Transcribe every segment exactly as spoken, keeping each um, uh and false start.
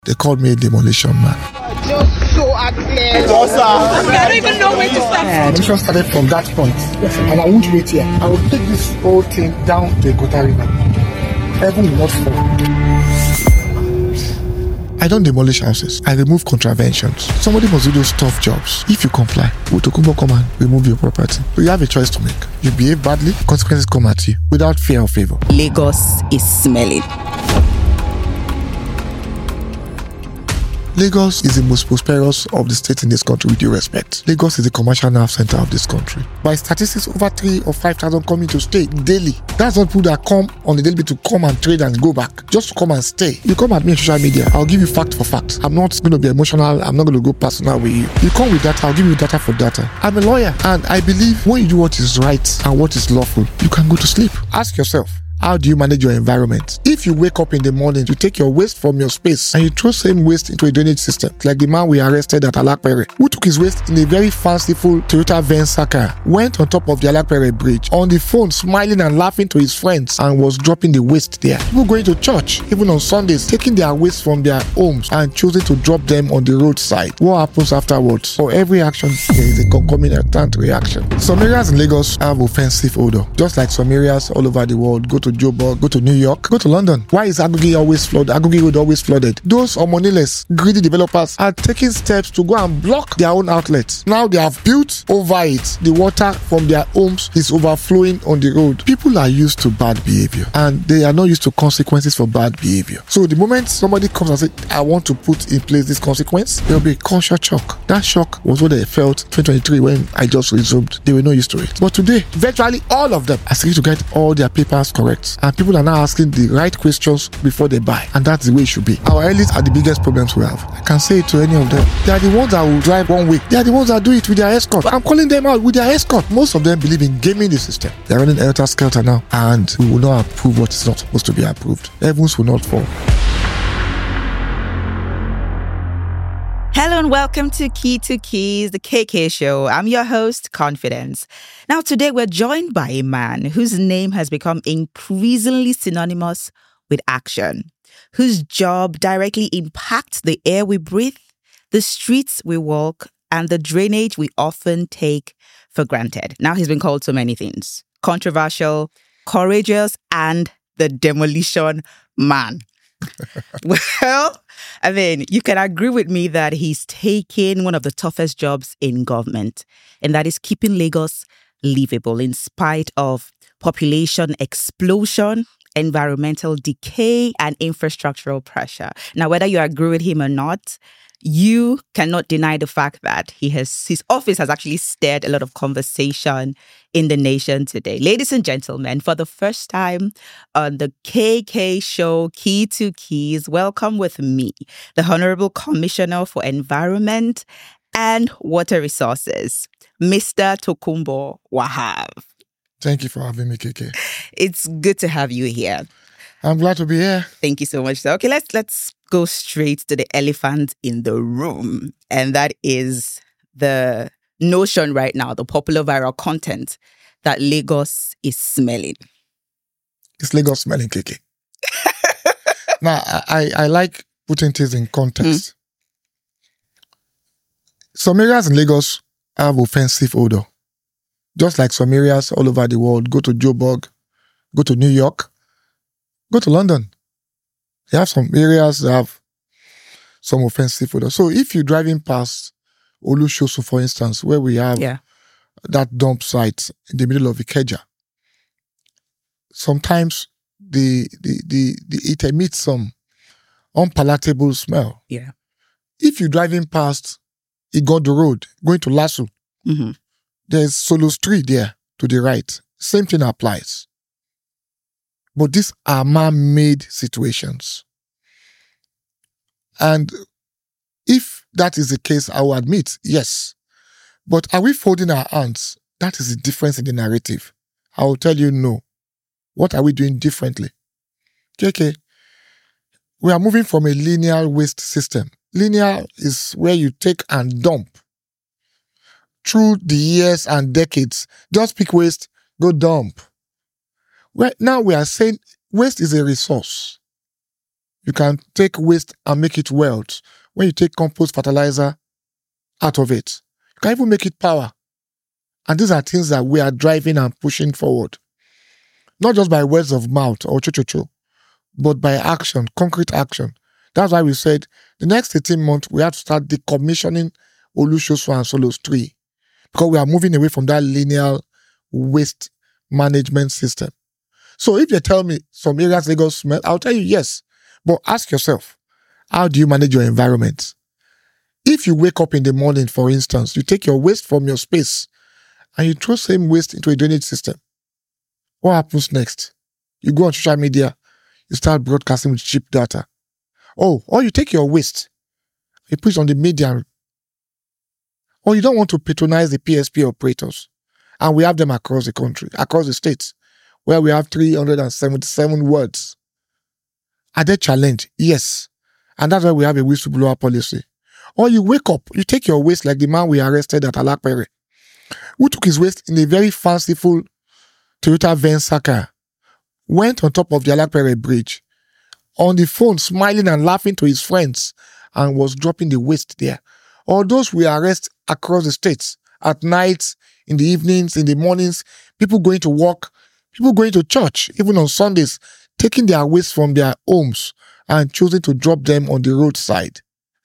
They called me a demolition man. Just so accurate. I don't even know where to start. The mission started from that point. Yes, and I won't wait here. I will take this whole thing down to Ekota River. Heaven will not fall. I don't demolish houses. I remove contraventions. Somebody must do those tough jobs. If you comply, will Tokunbo come and remove your property? So you have a choice to make. You behave badly, consequences come at you without fear or favor. Lagos is smelling. Lagos is the most prosperous of the states in this country with due respect. Lagos is the commercial nerve center of this country. By statistics, over three or five thousand come into stay daily. That's not people that come on the daily to come and trade and go back. Just to come and stay. You come at me on social media, I'll give you fact for fact. I'm not going to be emotional, I'm not going to go personal with you. You come with data, I'll give you data for data. I'm a lawyer and I believe when you do what is right and what is lawful, you can go to sleep. Ask yourself, how do you manage your environment? If you wake up in the morning to take your waste from your space and you throw same waste into a drainage system, like the man we arrested at Alakpere, who took his waste in a very fanciful Toyota Venza car, went on top of the Alakpere bridge on the phone, smiling and laughing to his friends, and was dropping the waste there. People going to church, even on Sundays, taking their waste from their homes and choosing to drop them on the roadside. What happens afterwards? For every action, there is a concomitant reaction. Some areas in Lagos have offensive odor, just like some areas all over the world. Go to Joburg, go to New York, go to London. Why is Agugi always flooded? Agugi Road always flooded. Those Omoniless, greedy developers are taking steps to go and block their own outlets. Now they have built over it. The water from their homes is overflowing on the road. People are used to bad behavior and they are not used to consequences for bad behavior. So the moment somebody comes and says, I want to put in place this consequence, there will be a culture shock. That shock was what they felt twenty twenty-three when I just resumed. They were not used to it. But today, virtually all of them are seeking to get all their papers correct. And people are now asking the right questions before they buy. And that's the way it should be. Our elites are the biggest problems we have. I can say it to any of them. They are the ones that will drive one way. They are the ones that do it with their escort. I'm calling them out with their escort. Most of them believe in gaming the system. They are running helter skelter now. And we will not approve what is not supposed to be approved. Heavens will not fall. Hello and welcome to Key to Keys, the K K Show. I'm your host, Confidence. Now today we're joined by a man whose name has become increasingly synonymous with action, whose job directly impacts the air we breathe, the streets we walk, and the drainage we often take for granted. Now he's been called so many things: controversial, courageous, and the demolition man. Well, I mean, you can agree with me that he's taken one of the toughest jobs in government, and that is keeping Lagos livable in spite of population explosion, environmental decay, and infrastructural pressure. Now, whether you agree with him or not, you cannot deny the fact that he has his office has actually stirred a lot of conversation in the nation today. Ladies and gentlemen, for the first time on the K K Show, Key to Keys, welcome with me, the Honorable Commissioner for Environment and Water Resources, Mister Tokunbo Wahab. Thank you for having me, K K. It's good to have you here. I'm glad to be here. Thank you so much. So, okay, let's let's go straight to the elephant in the room. And that is the notion right now, the popular viral content that Lagos is smelling. It's Lagos smelling, K K. Now, I, I like putting things in context. Mm. Some areas in Lagos have offensive odor. Just like some areas all over the world. Go to Joburg, go to New York, go to London. They have some areas that have some offensive odor. So if you're driving past Olushosu, for instance, where we have yeah. that dump site in the middle of Ikeja, sometimes the, the, the, the, it emits some unpalatable smell. Yeah. If you're driving past Igodo Road, going to Lasso, mm-hmm. there's Solo Street there to the right. Same thing applies. But these are man-made situations. And if that is the case, I will admit, yes. But are we folding our hands? That is the difference in the narrative. I will tell you no. What are we doing differently? K K, we are moving from a linear waste system. Linear is where you take and dump. Through the years and decades, just pick waste, go dump. Right now we are saying waste is a resource. You can take waste and make it wealth. When you take compost fertilizer out of it, you can even make it power. And these are things that we are driving and pushing forward. Not just by words of mouth or cho-cho-cho, but by action, concrete action. That's why we said the next eighteen months, we have to start decommissioning Olusoso and Solos three, because we are moving away from that linear waste management system. So if you tell me some areas Lagos smell, I'll tell you yes. But ask yourself, how do you manage your environment? If you wake up in the morning, for instance, you take your waste from your space and you throw same waste into a drainage system, what happens next? You go on social media, you start broadcasting with cheap data. Oh, or you take your waste, you put it on the media, or you don't want to patronize the P S P operators. And we have them across the country, across the states, where we have three hundred seventy-seven words. Are they challenged? Yes. And that's why we have a whistleblower policy. Or you wake up, you take your waste like the man we arrested at Alakpere, who took his waste in a very fanciful Toyota Venza car, went on top of the Alakpere bridge, on the phone smiling and laughing to his friends, and was dropping the waste there. Or those we arrest across the states, at night, in the evenings, in the mornings, people going to work, people going to church, even on Sundays, taking their waste from their homes and choosing to drop them on the roadside.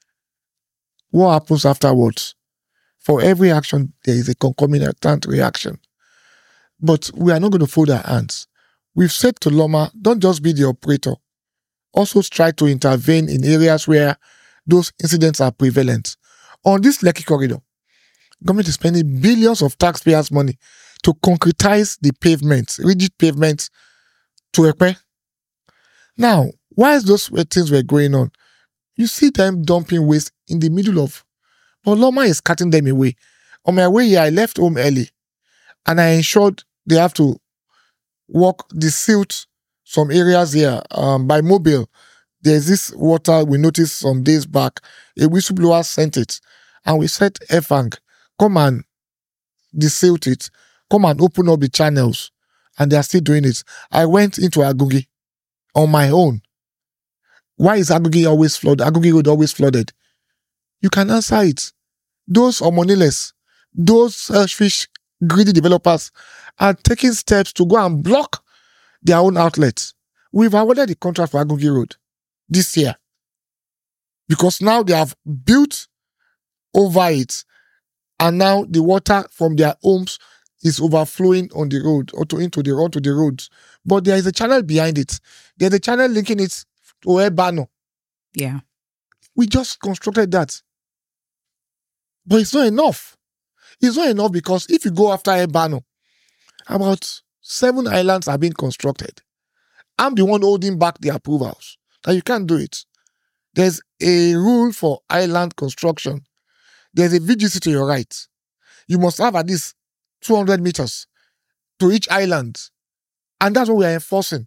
What happens afterwards? For every action, there is a concomitant reaction. But we are not going to fold our hands. We've said to Loma, don't just be the operator. Also try to intervene in areas where those incidents are prevalent. On this Lekki corridor, government is spending billions of taxpayers' money to concretize the pavements, rigid pavements to Ekpe. Now, whilst those things were going on, you see them dumping waste in the middle of, but Loma is cutting them away. On my way here, I left home early, and I ensured they have to walk the silt some areas here um, by mobile. There's this water we noticed some days back. A whistleblower sent it, and we said, Efang, come and desilt it, come and open up the channels, and they are still doing it. I went into Agungi on my own. Why is Agungi always flooded? Agungi Road always flooded. You can answer it. Those Omoniless, those selfish, greedy developers are taking steps to go and block their own outlets. We've awarded the contract for Agungi Road this year because now they have built over it, and now the water from their homes is overflowing on the road or to into the onto the roads. But there is a channel behind it. There's a channel linking it to Ebano. Yeah. We just constructed that. But it's not enough. It's not enough because if you go after Ebano, about seven islands are being constructed. I'm the one holding back the approvals. That you can't do it. There's a rule for island construction. There's a V G C to your right. You must have at least two hundred meters to each island. And that's what we are enforcing.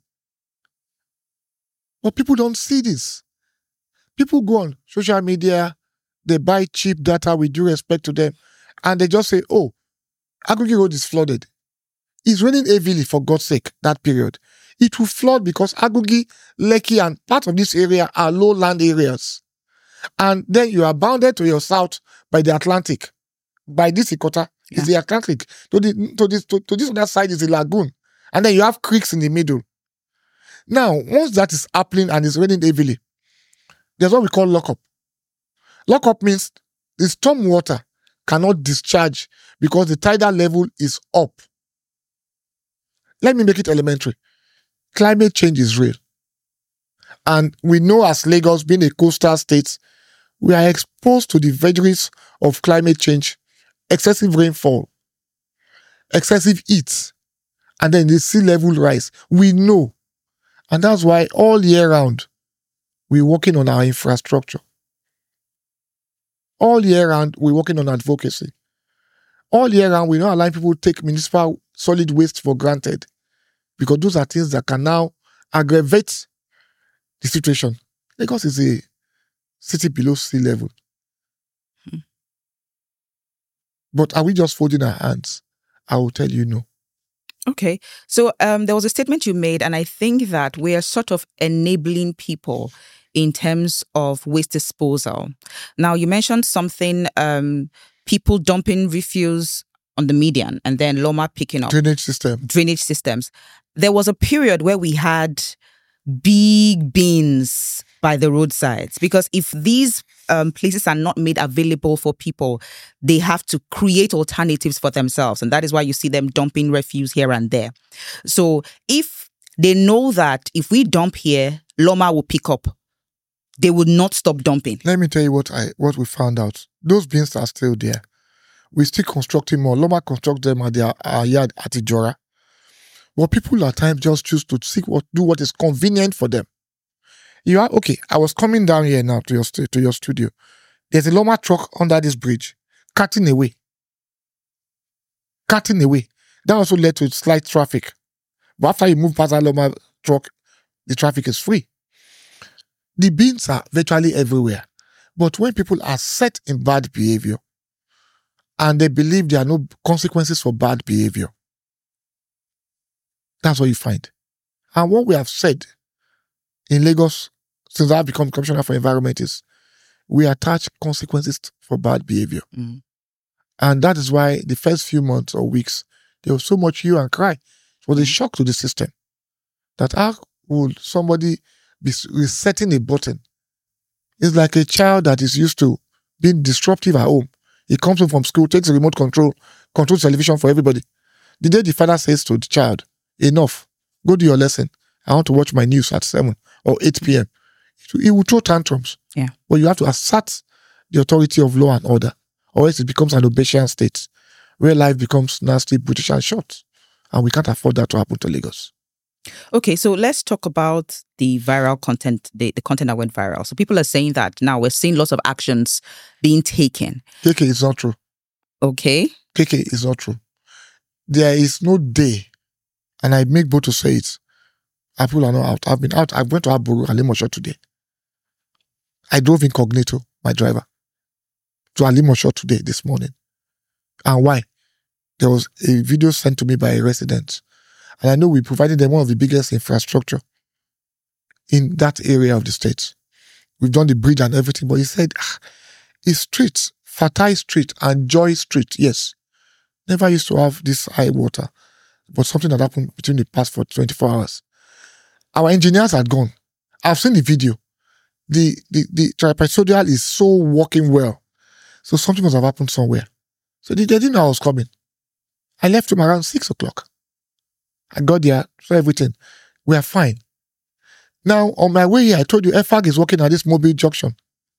But people don't see this. People go on social media, they buy cheap data with due respect to them, and they just say, oh, Agungi Road is flooded. It's raining heavily, for God's sake, that period. It will flood because Agungi, Lekki, and part of this area are lowland areas. And then you are bounded to your south by the Atlantic. By this Ikota yeah. is the Atlantic. To, the, to, this, to, to this other side is the lagoon. And then you have creeks in the middle. Now, once that is happening and it's raining heavily, there's what we call lockup. Lockup means the storm water cannot discharge because the tidal level is up. Let me make it elementary. Climate change is real. And we know as Lagos, being a coastal state, we are exposed to the vagaries of climate change, excessive rainfall, excessive heat, and then the sea level rise. We know. And that's why all year round, we're working on our infrastructure. All year round, we're working on advocacy. All year round, we're not allowing people to take municipal solid waste for granted, because those are things that can now aggravate the situation. Lagos is a city below sea level. Hmm. But are we just folding our hands? I will tell you no. Okay. So um, there was a statement you made, and I think that we are sort of enabling people in terms of waste disposal. Now, you mentioned something, um, people dumping refuse on the median and then Loma picking up. Drainage system. Drainage systems. There was a period where we had big bins by the roadsides, because if these um, places are not made available for people, they have to create alternatives for themselves. And that is why you see them dumping refuse here and there. So if they know that if we dump here, Loma will pick up, they would not stop dumping. Let me tell you what I what we found out. Those bins are still there. We're still constructing more. Loma construct them at their uh, yard at Ijora. But people at times just choose to seek what do what is convenient for them. You are okay. I was coming down here now to your st- to your studio. There's a Loma truck under this bridge, cutting away. Cutting away. That also led to slight traffic. But after you move past that Loma truck, the traffic is free. The bins are virtually everywhere. But when people are set in bad behavior and they believe there are no consequences for bad behavior, that's what you find. And what we have said in Lagos since I've become Commissioner for Environment is we attach consequences for bad behavior. Mm. And that is why the first few months or weeks, there was so much hue and cry. It was a shock to the system that how would somebody be resetting a button? It's like a child that is used to being disruptive at home. He comes home from school, takes a remote control, controls television for everybody. The day the father says to the child, enough, go do your lesson. I want to watch my news at seven or eight p.m. He will throw tantrums. Yeah. But you have to assert the authority of law and order, or else it becomes an Obesian state where life becomes nasty, brutish, and short. And we can't afford that to happen to Lagos. Okay, so let's talk about the viral content, the, the content that went viral. So people are saying that now we're seeing lots of actions being taken. K K is not true. Okay. K K is not true. There is no day, and I make bold to say it, people are not out. I've been out. I went to Aboru and Alimosho today. I drove incognito, my driver, to Alimosho today, this morning. And why? There was a video sent to me by a resident. And I know we provided them one of the biggest infrastructure in that area of the state. We've done the bridge and everything, but he said, ah, it's streets, Fatai Street and Joy Street, yes. Never used to have this high water, but something that happened between the past for twenty-four hours. Our engineers had gone. I've seen the video. The the the tripysodial is so working well. So something must have happened somewhere. So they, they didn't know I was coming. I left him around six o'clock. I got there, saw everything. We are fine. Now, on my way here, I told you F A G is working at this mobile junction.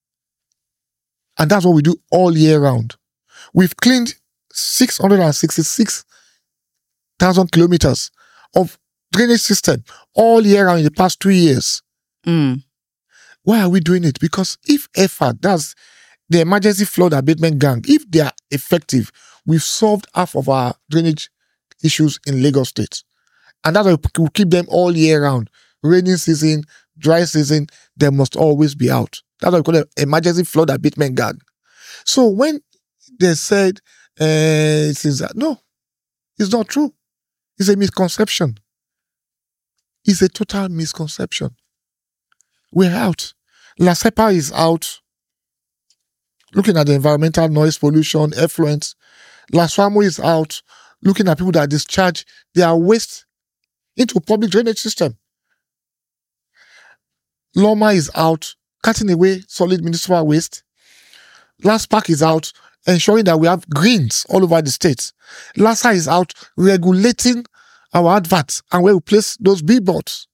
And that's what we do all year round. We've cleaned six hundred sixty-six thousand kilometers of drainage system all year round in the past two years. Mm. Why are we doing it? Because if F A G, that's the Emergency Flood Abatement Gang, if they are effective, we've solved half of our drainage issues in Lagos State. And that's why we keep them all year round. Rainy season, dry season, they must always be out. That's why we call them Emergency Flood Abatement Gang. So when they said, uh, since that, no, it's not true. It's a misconception. It's a total misconception. We're out. LASEPA is out looking at the environmental noise pollution, effluent. LASWAMO is out looking at people that discharge their waste into public drainage system. LOMA is out cutting away solid municipal waste. LASPAC is out ensuring that we have greens all over the state. LASA is out regulating our adverts and where we place those billboards.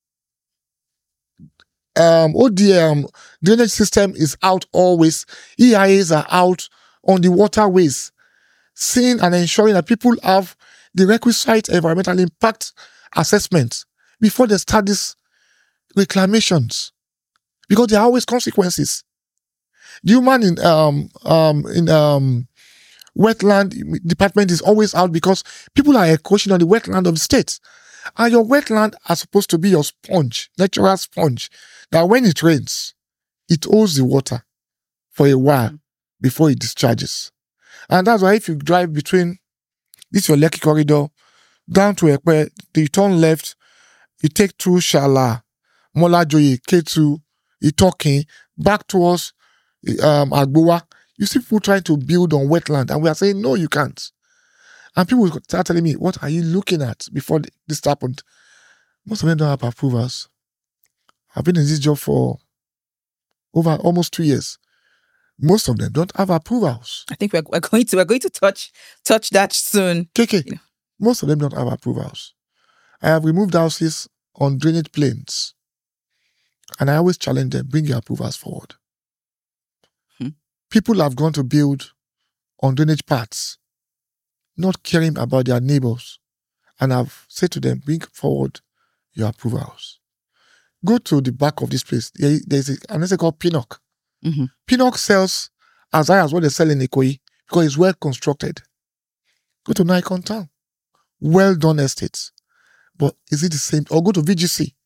Um, O D M, drainage system is out always. E I As are out on the waterways, seeing and ensuring that people have the requisite environmental impact assessment before they start these reclamations, because there are always consequences. The human in um um in um wetland department is always out because people are encroaching on the wetland of the state. And your wetland are supposed to be your sponge, natural sponge, that when it rains, it holds the water for a while before it discharges. And that's why if you drive between this your Lekki corridor down to Ekpe, you turn left, you take through Shala, Molajoye, K two, Itokin, back towards um, Agbowa. You see people trying to build on wetland, and we are saying, no, you can't. And people start telling me, what are you looking at before this happened? Most of them don't have approvals. I've been in this job for over almost two years. Most of them don't have approvals. I think we're, we're going to we're going to touch touch that soon. K K, You know. most of them don't have approvals. I have removed houses on drainage plains, and I always challenge them, bring your approvals forward. Hmm. People have gone to build on drainage paths, not caring about their neighbors, and I've said to them, bring forward your approvals. Go to the back of this place. There, there's a, an estate called Pinnock. Mm-hmm. Pinnock sells as high as what they sell in Ikoyi because it's well constructed. Go to Nikon Town. Well done estates. But is it the same? Or go to V G C.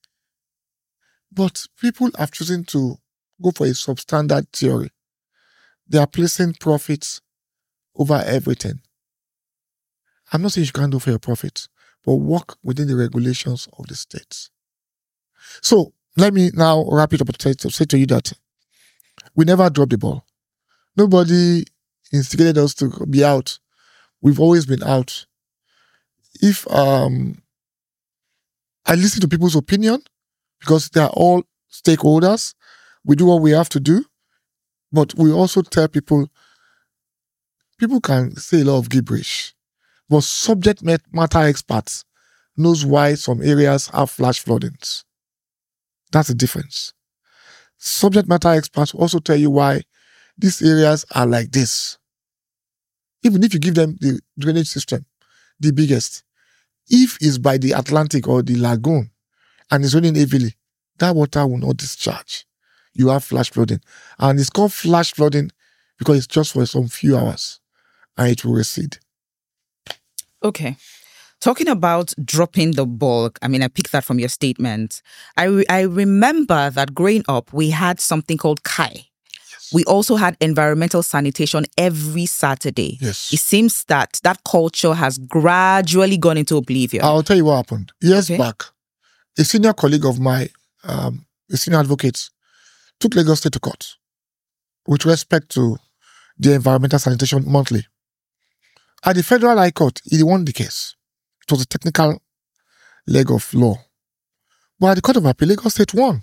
But people have chosen to go for a substandard theory. They are placing profits over everything. I'm not saying you can't do for your profits, but work within the regulations of the states. So let me now wrap it up to say to you that we never dropped the ball. Nobody instigated us to be out. We've always been out. If um, I listen to people's opinion, because they are all stakeholders, we do what we have to do, but we also tell people, people can say a lot of gibberish, but subject matter experts knows why some areas have flash floodings. That's the difference. Subject matter experts also tell you why these areas are like this. Even if you give them the drainage system, the biggest, if it's by the Atlantic or the lagoon and it's raining heavily, that water will not discharge. You have flash flooding. And it's called flash flooding because it's just for some few hours and it will recede. Okay. Talking about dropping the ball, I mean, I picked that from your statement. I, re- I remember that growing up, we had something called K A I. Yes. We also had environmental sanitation every Saturday. Yes. It seems that that culture has gradually gone into oblivion. I'll tell you what happened. Years Okay. back, a senior colleague of mine, um, a senior advocate, took Lagos State to court with respect to the environmental sanitation monthly. At the Federal High Court, he won the case. It was a technical leg of law. But at the Court of Appeal, Lagos State won.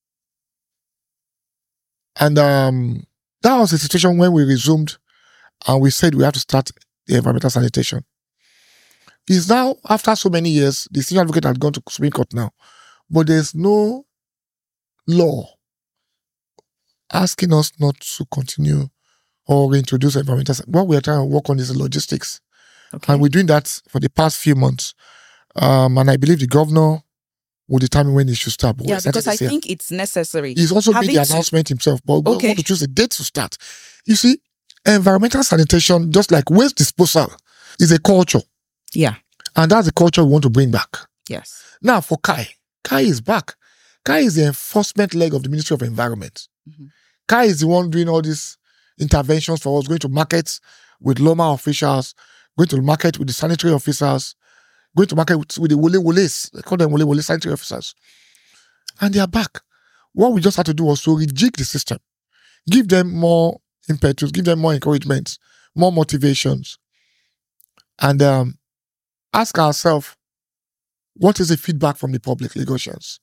And um, that was the situation when we resumed and we said we have to start the environmental sanitation. It's now, after so many years, the senior advocate had gone to Supreme Court now, but there's no law asking us not to continue or reintroduce environmental. What we are trying to work on is the logistics. Okay. And we're doing that for the past few months. Um, and I believe the governor will determine when he should start. But yeah, we're starting because I this year. think it's necessary. He's also made Having the to- announcement himself, but we Okay. want to choose a date to start. You see, environmental sanitation, just like waste disposal, is a culture. Yeah. And that's the culture we want to bring back. Yes. Now for K A I, K A I is back. K A I is the enforcement leg of the Ministry of Environment. Mhm. K A I is the one doing all these interventions for us, going to markets with Loma officials, going to market with the sanitary officers, going to market with, with the Wole Woles, they call them Wole Wole sanitary officers. And they are back. What we just had to do was to rejig the system, give them more impetus, give them more encouragement, more motivations, and um, ask ourselves, what is the feedback from the public, Lagosians?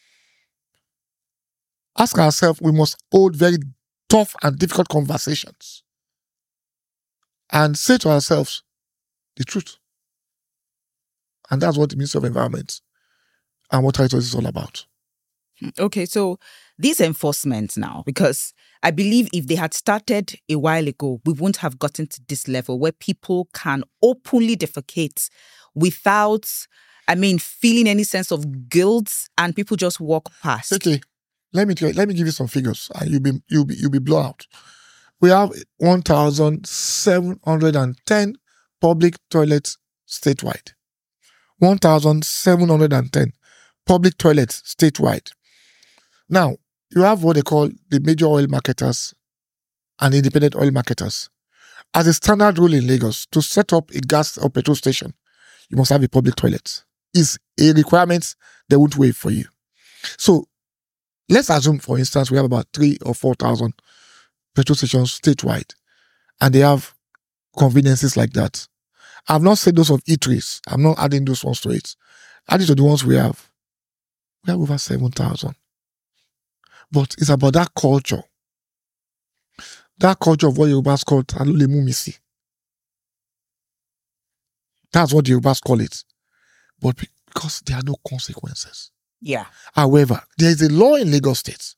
Ask ourselves, we must hold very tough and difficult conversations and say to ourselves the truth. And that's what the Ministry of Environment and Water Resources is all about. Okay, so these enforcements now, because I believe if they had started a while ago, we wouldn't have gotten to this level where people can openly defecate without, I mean, feeling any sense of guilt and people just walk past. Okay, let me tell you, let me give you some figures and you'll be you'll be you'll be blown out. We have one thousand seven hundred ten public toilets statewide. one thousand seven hundred ten public toilets statewide. Now, you have what they call the major oil marketers and independent oil marketers. As a standard rule in Lagos, to set up a gas or petrol station, you must have a public toilet. It's a requirement they won't waive for you. So, Let's assume, for instance, we have about three or four thousand petrol stations statewide, and they have conveniences like that. I've not said those of eateries. I'm not adding those ones to it. Adding to the ones we have, we have over seven thousand. But it's about that culture. That culture of what Yorubas call Talule Mumisi. That's what the Yorubas call it. But because there are no consequences. Yeah. However, there is a law in Lagos State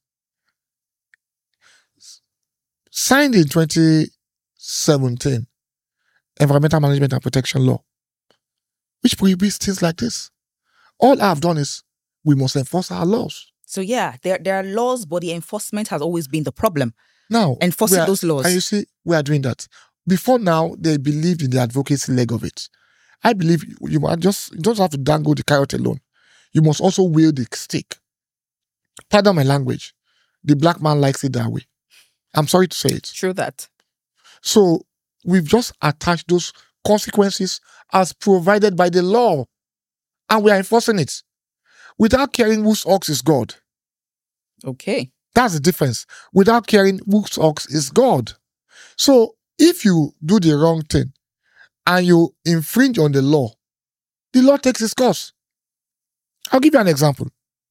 signed in twenty seventeen, Environmental Management and Protection Law, which prohibits things like this. All I've done is we must enforce our laws. So yeah, there there are laws, but the enforcement has always been the problem. Now, enforcing are, those laws. And you see, we are doing that. Before now, they believed in the advocacy leg of it. I believe you must just you don't have to dangle the carrot alone. You must also wield the stick. Pardon my language. The black man likes it that way. I'm sorry to say it. True that. So we've just attached those consequences as provided by the law, and we are enforcing it without caring whose ox is God. Okay. That's the difference. Without caring whose ox is God. So if you do the wrong thing and you infringe on the law, the law takes its course. I'll give you an example.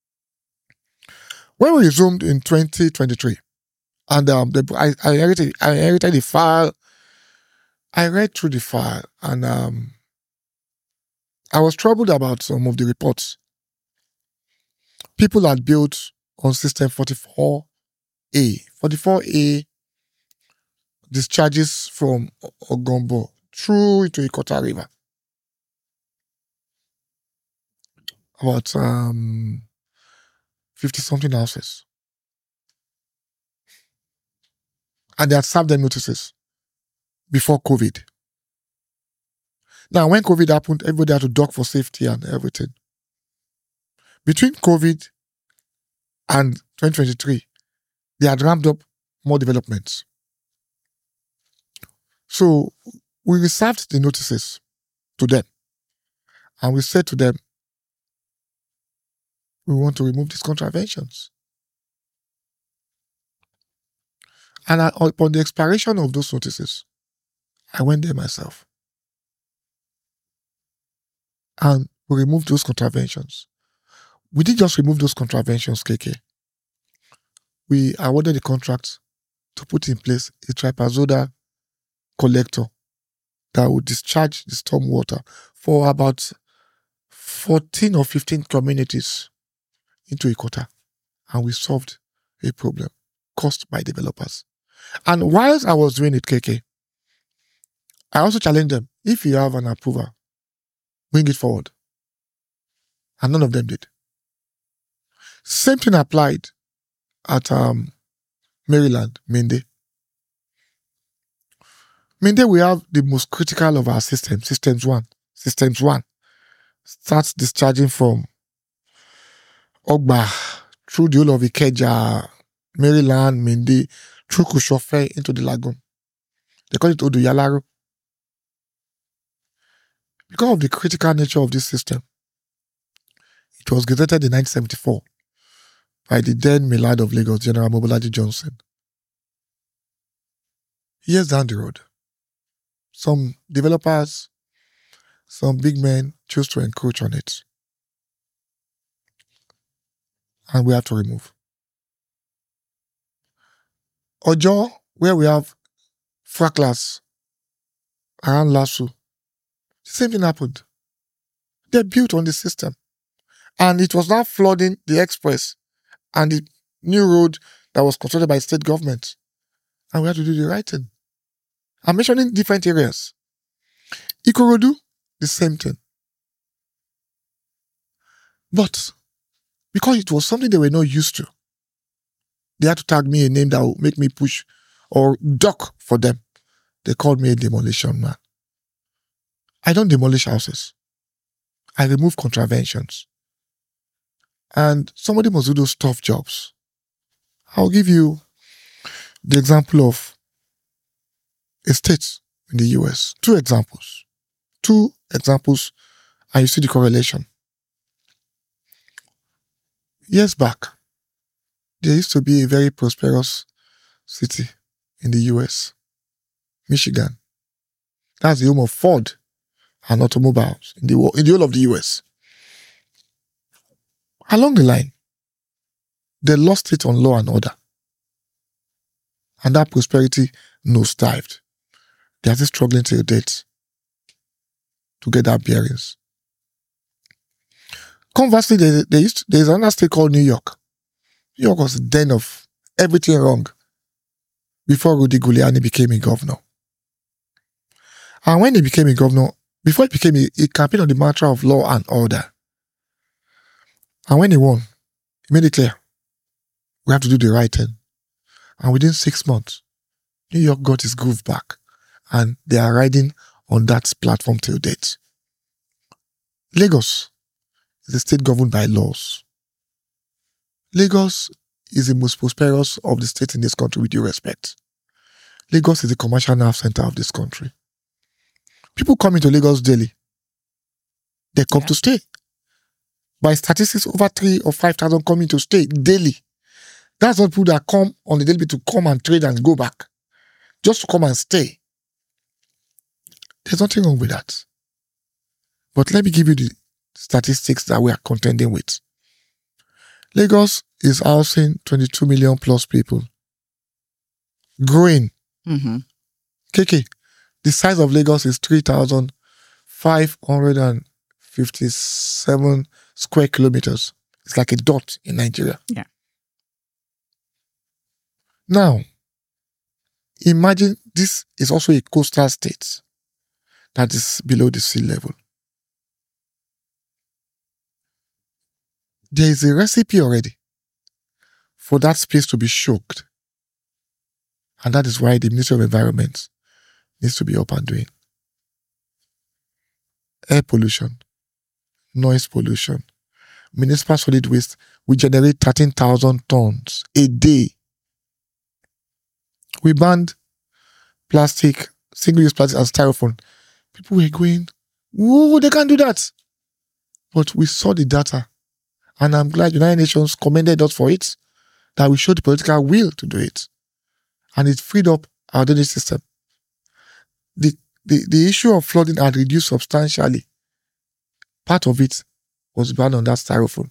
When we resumed in twenty twenty-three, and um, the, I, I, inherited, I inherited the file, I read through the file, and um, I was troubled about some of the reports. People had built on system forty-four A. forty-four A discharges from Ogombo through into Ikota River. About um, fifty-something houses. And they had served them notices before COVID. Now, when COVID happened, everybody had to dock for safety and everything. Between COVID and twenty twenty-three, they had ramped up more developments. So we reserved the notices to them. And we said to them, we want to remove these contraventions. And I, upon the expiration of those notices, I went there myself. And we removed those contraventions. We didn't just remove those contraventions, K K. We awarded the contract to put in place a tripartite collector that would discharge the storm water for about fourteen or fifteen communities into Ikota. And we solved a problem caused by developers. And whilst I was doing it, K K, I also challenged them, if you have an approval, bring it forward. And none of them did. Same thing applied at um, Maryland, Mende. Mende, we have the most critical of our systems, Systems one. Systems one starts discharging from Ogba, through the whole of Ikeja, Maryland, Mende, through Kushofe into the lagoon. They call it Oduyalaro. Because of the critical nature of this system, it was gazetted in nineteen seventy-four by the then Millard of Lagos, General Mobolaji Johnson. Years down the road, some developers, some big men chose to encroach on it. And we have to remove. Ojo, where we have fracklers around Lasso, the same thing happened. They built on the system. And it was now flooding the express and the new road that was constructed by state government. And we had to do the right thing. I'm mentioning different areas. Ikorodu, the same thing. But because it was something they were not used to, they had to tag me a name that would make me push or duck for them. They called me a demolition man. I don't demolish houses. I remove contraventions. And somebody must do those tough jobs. I'll give you the example of a state in the U S. Two examples. Two examples, and you see the correlation. Years back, There used to be a very prosperous city in the U S, Michigan. That's the home of Ford and automobiles in the, in the whole of the U S. Along the line, they lost it on law and order. And that prosperity nosedived. They are still struggling till date to get that bearings. Conversely, there, there used to, there's another state called New York. New York was a den of everything wrong before Rudy Giuliani became a governor. And when he became a governor, before he became a, he campaigned on the mantra of law and order. And when he won, he made it clear, we have to do the right thing. And within six months, New York got his groove back. And they are riding on that platform till date. Lagos is a state governed by laws. Lagos is the most prosperous of the states in this country with due respect. Lagos is the commercial nerve center of this country. People come into Lagos daily. They come yeah. to stay. By statistics, over three or five thousand coming to stay daily. That's not people that come on the daily to come and trade and go back. Just to come and stay. There's nothing wrong with that. But let me give you the statistics that we are contending with. Lagos is housing twenty-two million plus people. Growing. Mm-hmm. K K, the size of Lagos is three thousand five hundred fifty-seven square kilometers. It's like a dot in Nigeria. Yeah. Now, imagine this is also a coastal state that is below the sea level. There is a recipe already for that space to be choked. And that is why the Ministry of Environment needs to be up and doing. Air pollution, noise pollution, municipal solid waste will generate thirteen thousand tons a day. We banned plastic, single-use plastic and styrofoam. People were going, whoa, they can't do that. But we saw the data. And I'm glad United Nations commended us for it, that we showed the political will to do it. And it freed up our drainage system. The, the, the issue of flooding had reduced substantially. Part of it was banned on that styrofoam.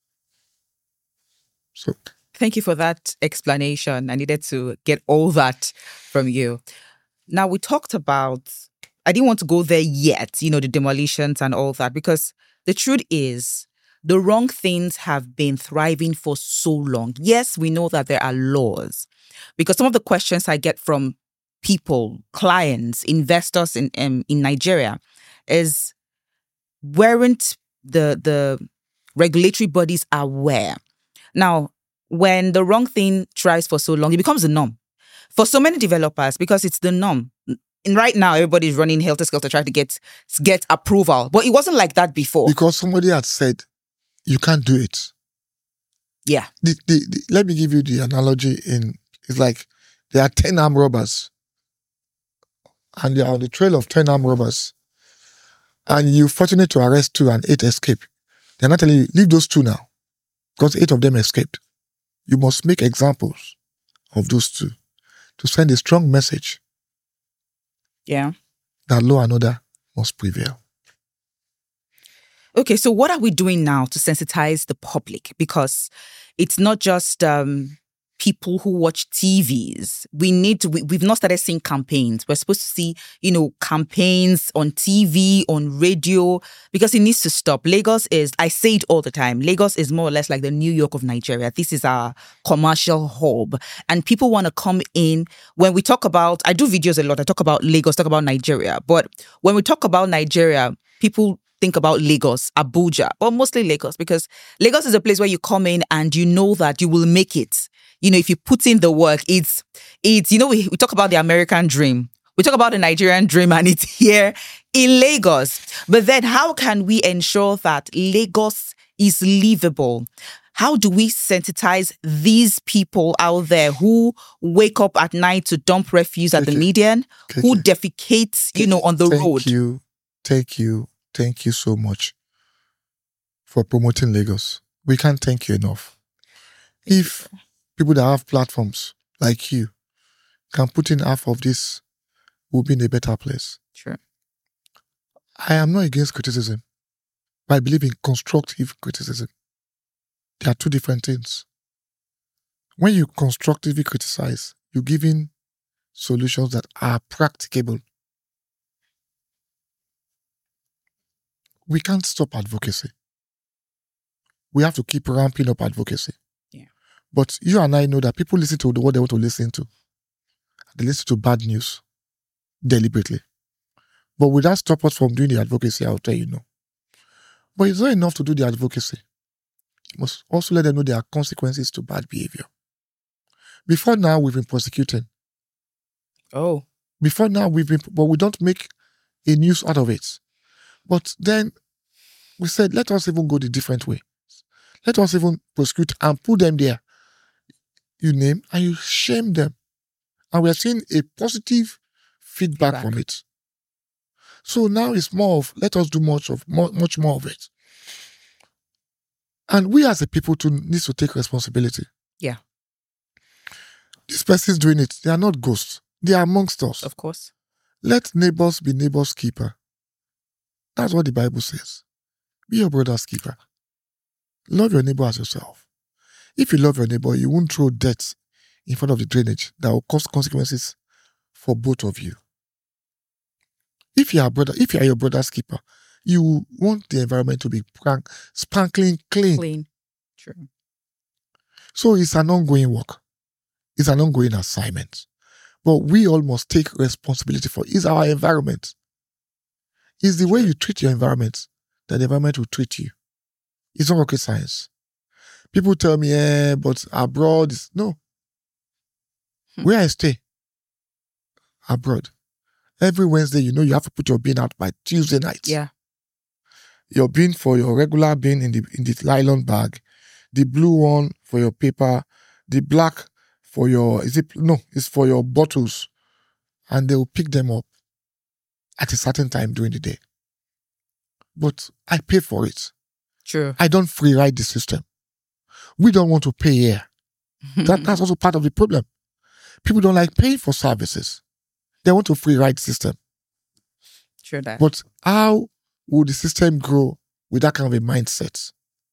So, thank you for that explanation. I needed to get all that from you. Now, we talked about, I didn't want to go there yet, you know, the demolitions and all that, because the truth is, the wrong things have been thriving for so long. Yes, we know that there are laws, because some of the questions I get from people, clients, investors in um, in Nigeria is, weren't the the regulatory bodies aware? Now, when the wrong thing thrives for so long, it becomes the norm for so many developers, because it's the norm. And right now, everybody's running helter-skelter trying to get get approval, but it wasn't like that before. Because somebody had said, you can't do it. Yeah. The, the, the, let me give you the analogy in, it's like there are ten armed robbers and they are on the trail of ten armed robbers and you're fortunate to arrest two and eight escape. They're not telling you, leave those two now because eight of them escaped. You must make examples of those two to send a strong message. Yeah. That law and order must prevail. Okay, so what are we doing now to sensitize the public? Because it's not just um, people who watch T Vs. We need to, we, we've not started seeing campaigns. We're supposed to see, you know, campaigns on T V, on radio, because it needs to stop. Lagos is, I say it all the time, Lagos is more or less like the New York of Nigeria. This is our commercial hub. And people want to come in. When we talk about, I do videos a lot, I talk about Lagos, talk about Nigeria. But when we talk about Nigeria, people think about Lagos, Abuja, or mostly Lagos, because Lagos is a place where you come in and you know that you will make it. You know, if you put in the work, it's, it's you know, we, we talk about the American dream. We talk about the Nigerian dream and it's here in Lagos. But then how can we ensure that Lagos is livable? How do we sensitize these people out there who wake up at night to dump refuse at the median, who defecates, you know, on the road? Thank you. Thank you. Thank you so much for promoting Lagos. We can't thank you enough. If people that have platforms like you can put in half of this, we'll be in a better place. Sure. I am not against criticism, but I believe in constructive criticism. They are two different things. When you constructively criticize, you're giving solutions that are practicable. We can't stop advocacy. We have to keep ramping up advocacy. Yeah. But you and I know that people listen to what they want to listen to. They listen to bad news deliberately. But will that stop us from doing the advocacy? I'll tell you no. But it's not enough to do the advocacy. You must also let them know there are consequences to bad behavior. Before now, we've been prosecuting. Oh. Before now, we've been, but we don't make a news out of it. But then we said, let us even go the different way. Let us even prosecute and put them there. You name and you shame them. And we are seeing a positive feedback, feedback. from it. So now it's more of, let us do much of more, much more of it. And we as a people too need to take responsibility. Yeah. These persons doing it, they are not ghosts. They are amongst us. Of course. Let neighbors be neighbor's keeper. That's what the Bible says. Be your brother's keeper. Love your neighbor as yourself. If you love your neighbor, you won't throw dirt in front of the drainage that will cause consequences for both of you. If you are brother, if you are your brother's keeper, you want the environment to be prank, sparkling clean. Clean. True. So it's an ongoing work. It's an ongoing assignment. But we all must take responsibility for it. It's our environment. It's the way you treat your environment that the environment will treat you. It's not rocket science. People tell me, eh, but abroad is... No. Hmm. Where I stay? Abroad. Every Wednesday, you know, you have to put your bin out by Tuesday night. Yeah. Your bin for your regular bin in the in the nylon bag, the blue one for your paper, the black for your, is it, no, it's for your bottles. And they will pick them up at a certain time during the day. But I pay for it. True. I don't free ride the system. We don't want to pay here. that, that's also part of the problem. People don't like paying for services. They want to free ride system. Sure that. But how would the system grow with that kind of a mindset?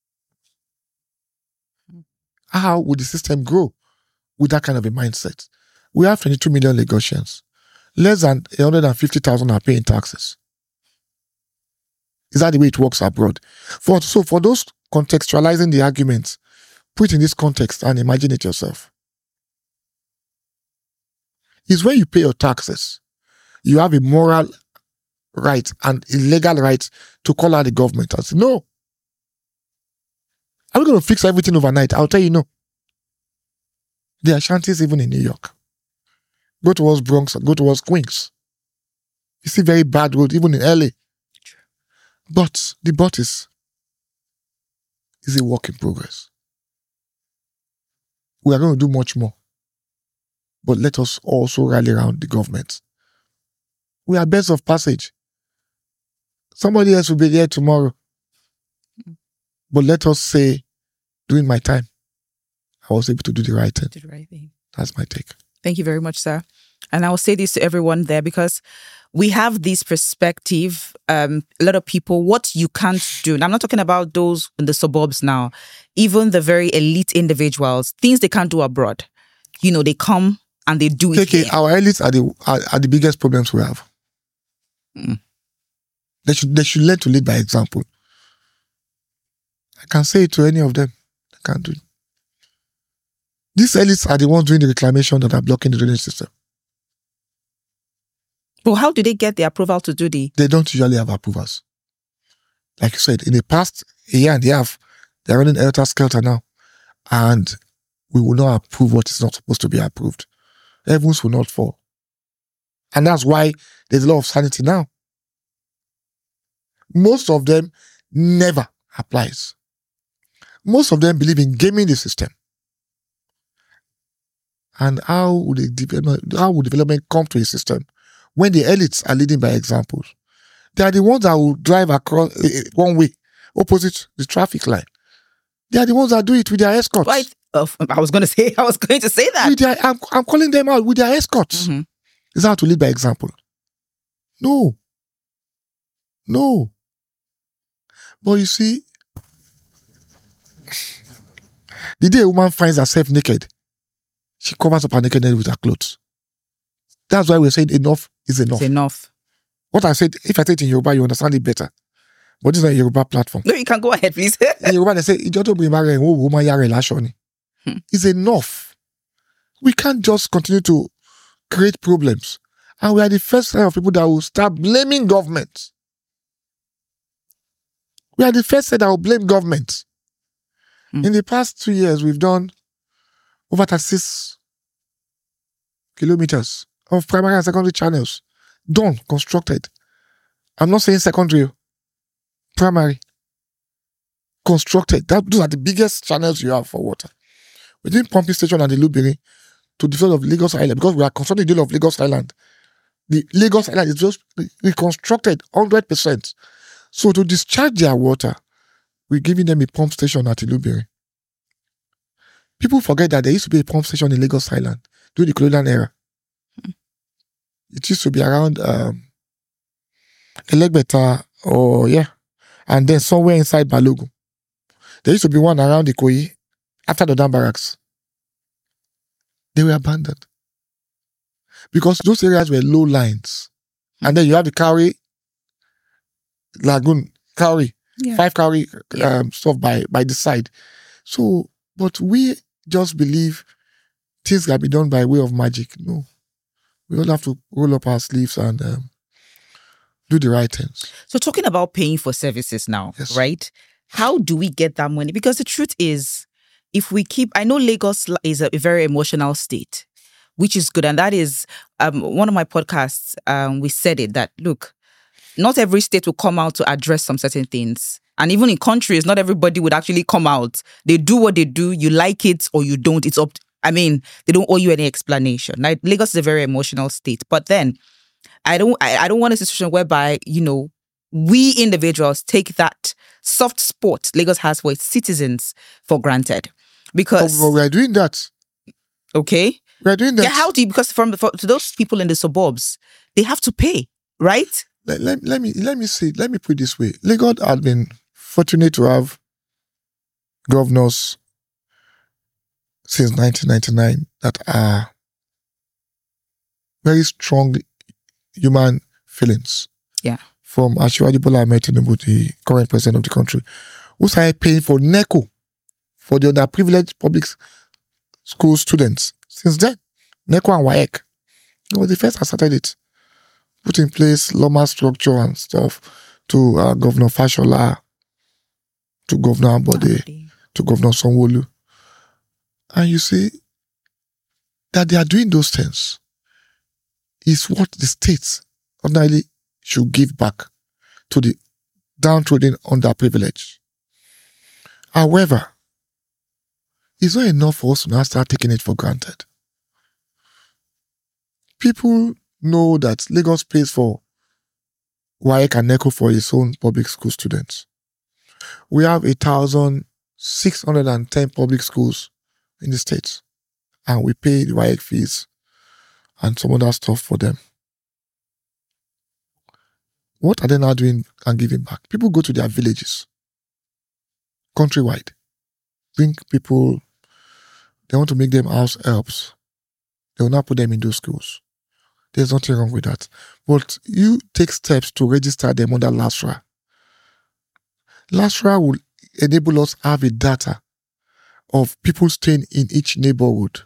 How would the system grow with that kind of a mindset? We have twenty-two million Lagosians. Less than one hundred fifty thousand are paying taxes. Is that the way it works abroad? For, so for those contextualizing the arguments, put it in this context and imagine it yourself. It's when you pay your taxes, you have a moral right and a legal right to call out the government and say, no. Are we going to fix everything overnight? I'll tell you no. There are shanties even in New York. Go towards Bronx, go towards Queens. You see very bad roads, even in L A. But the but is, is a work in progress. We are going to do much more. But let us also rally around the government. We are birds of passage. Somebody else will be there tomorrow. But let us say, during my time, I was able to do the right thing. Do the right thing. That's my take. Thank you very much, sir. And I will say this to everyone there because we have this perspective, um, a lot of people, what you can't do. And I'm not talking about those in the suburbs now, even the very elite individuals, things they can't do abroad. You know, they come and they do it Okay, here. our elites are the, are, are the biggest problems we have. Mm. They should, they should learn to lead by example. I can say it to any of them. They can't do it. These elites are the ones doing the reclamation that are blocking the drainage system. But how do they get the approval to do the... They don't usually have approvals. Like you said, in the past a year and a half, they're running helter-skelter now. And we will not approve what is not supposed to be approved. Heavens will not fall. And that's why there's a lot of sanity now. Most of them never applies. Most of them believe in gaming the system. And how would the development, how would development come to a system when the elites are leading by examples? They are the ones that will drive across uh, one way, opposite the traffic line. They are the ones that do it with their escorts. Right. Uh, I was going to say, I was going to say that. With their, I'm, I'm calling them out with their escorts. Mm-hmm. Is that how to lead by example? No. No. But you see, the day a woman finds herself naked, she covers up her nakedness with her clothes. That's why we're saying enough is enough. It's enough. What I said, if I say it in Yoruba, you understand it better. But this is not a Yoruba platform. No, you can go ahead, please. In Yoruba, they say, Hmm. It's enough. We can't just continue to create problems. And we are the first set of people that will start blaming government. We are the first set that will blame government. Hmm. In the past two years, we've done over thirty-six kilometers of primary and secondary channels. Done, constructed. I'm not saying secondary, primary. Constructed. That, those are the biggest channels you have for water. We're doing pumping station and the Lubiri to the field of Lagos Island because we are constructing the deal of Lagos Island. The Lagos Island is just reconstructed one hundred percent. So to discharge their water, we're giving them a pump station at Ilubiri. People forget that there used to be a pump station in Lagos Island during the colonial era. Mm. It used to be around um, Elegbeta or, yeah, and then somewhere inside Balogun. There used to be one around Ikoyi after the Dam Barracks. They were abandoned. Because those areas were low lines. Mm. And then you have the Cowrie Lagoon, Cowrie, yeah. five Cowrie yeah. um, stuff by, by the side. So, but we just believe things can be done by way of magic. No. We all have to roll up our sleeves and um, do the right things. So talking about paying for services now, yes. right? How do we get that money? Because the truth is, if we keep, I know Lagos is a very emotional state, which is good. And that is um, one of my podcasts, um, we said it, that look, not every state will come out to address some certain things. And even in countries, not everybody would actually come out. They do what they do. You like it or you don't. It's up to, I mean, they don't owe you any explanation. Like, Lagos is a very emotional state. But then I don't I, I don't want a situation whereby, you know, we individuals take that soft spot Lagos has for its citizens for granted. Because... Oh, well, we are doing that. Okay. We are doing that. Yeah, how do you... Because from for, to those people in the suburbs, they have to pay, right? Let, let, let me let me say, let me put it this way. Lagos has been fortunate to have governors since nineteen ninety-nine that are very strong human feelings. Yeah. From Asiwaju Bola Ahmed Tinubu, the current president of the country, who started paying for NECO for the underprivileged public school students. Since then, NECO and WAEC. He was the first that started it. Put in place Loma structure and stuff to uh, Governor Fashola, to Governor Ambode, to Governor Sanwo-Olu. And you see that they are doing those things is what the states ordinarily should give back to the downtrodden underprivileged. However, it's not enough for us to now start taking it for granted. People know that Lagos pays for WAEC and NECO for its own public school students. We have one thousand six hundred ten public schools in the States, and we pay the WAEC fees and some other stuff for them. What are they now doing and giving back? People go to their villages, countrywide, bring people, they want to make them house helps. They will not put them in those schools. There's nothing wrong with that. But you take steps to register them under LASRA. LASRA will enable us to have a data of people staying in each neighborhood.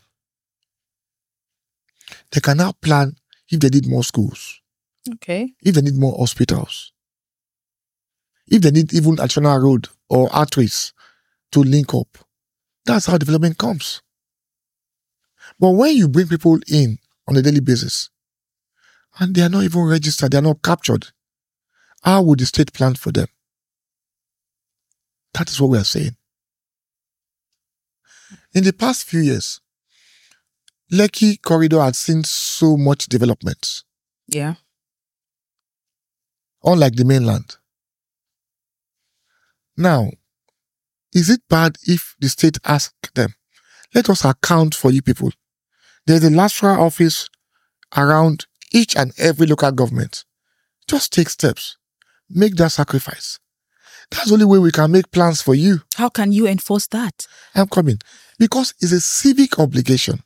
They can now plan if they need more schools. Okay. If they need more hospitals. If they need even additional road or arteries to link up. That's how development comes. But when you bring people in on a daily basis, and they are not even registered, they are not captured, how would the state plan for them? That is what we are saying. In the past few years, Lekki Corridor had seen so much development. Yeah. Unlike the mainland. Now, is it bad if the state asks them, let us account for you people? There's a lateral office around each and every local government. Just take steps. Make that sacrifice. That's the only way we can make plans for you. How can you enforce that? I'm coming. Because it's a civic obligation.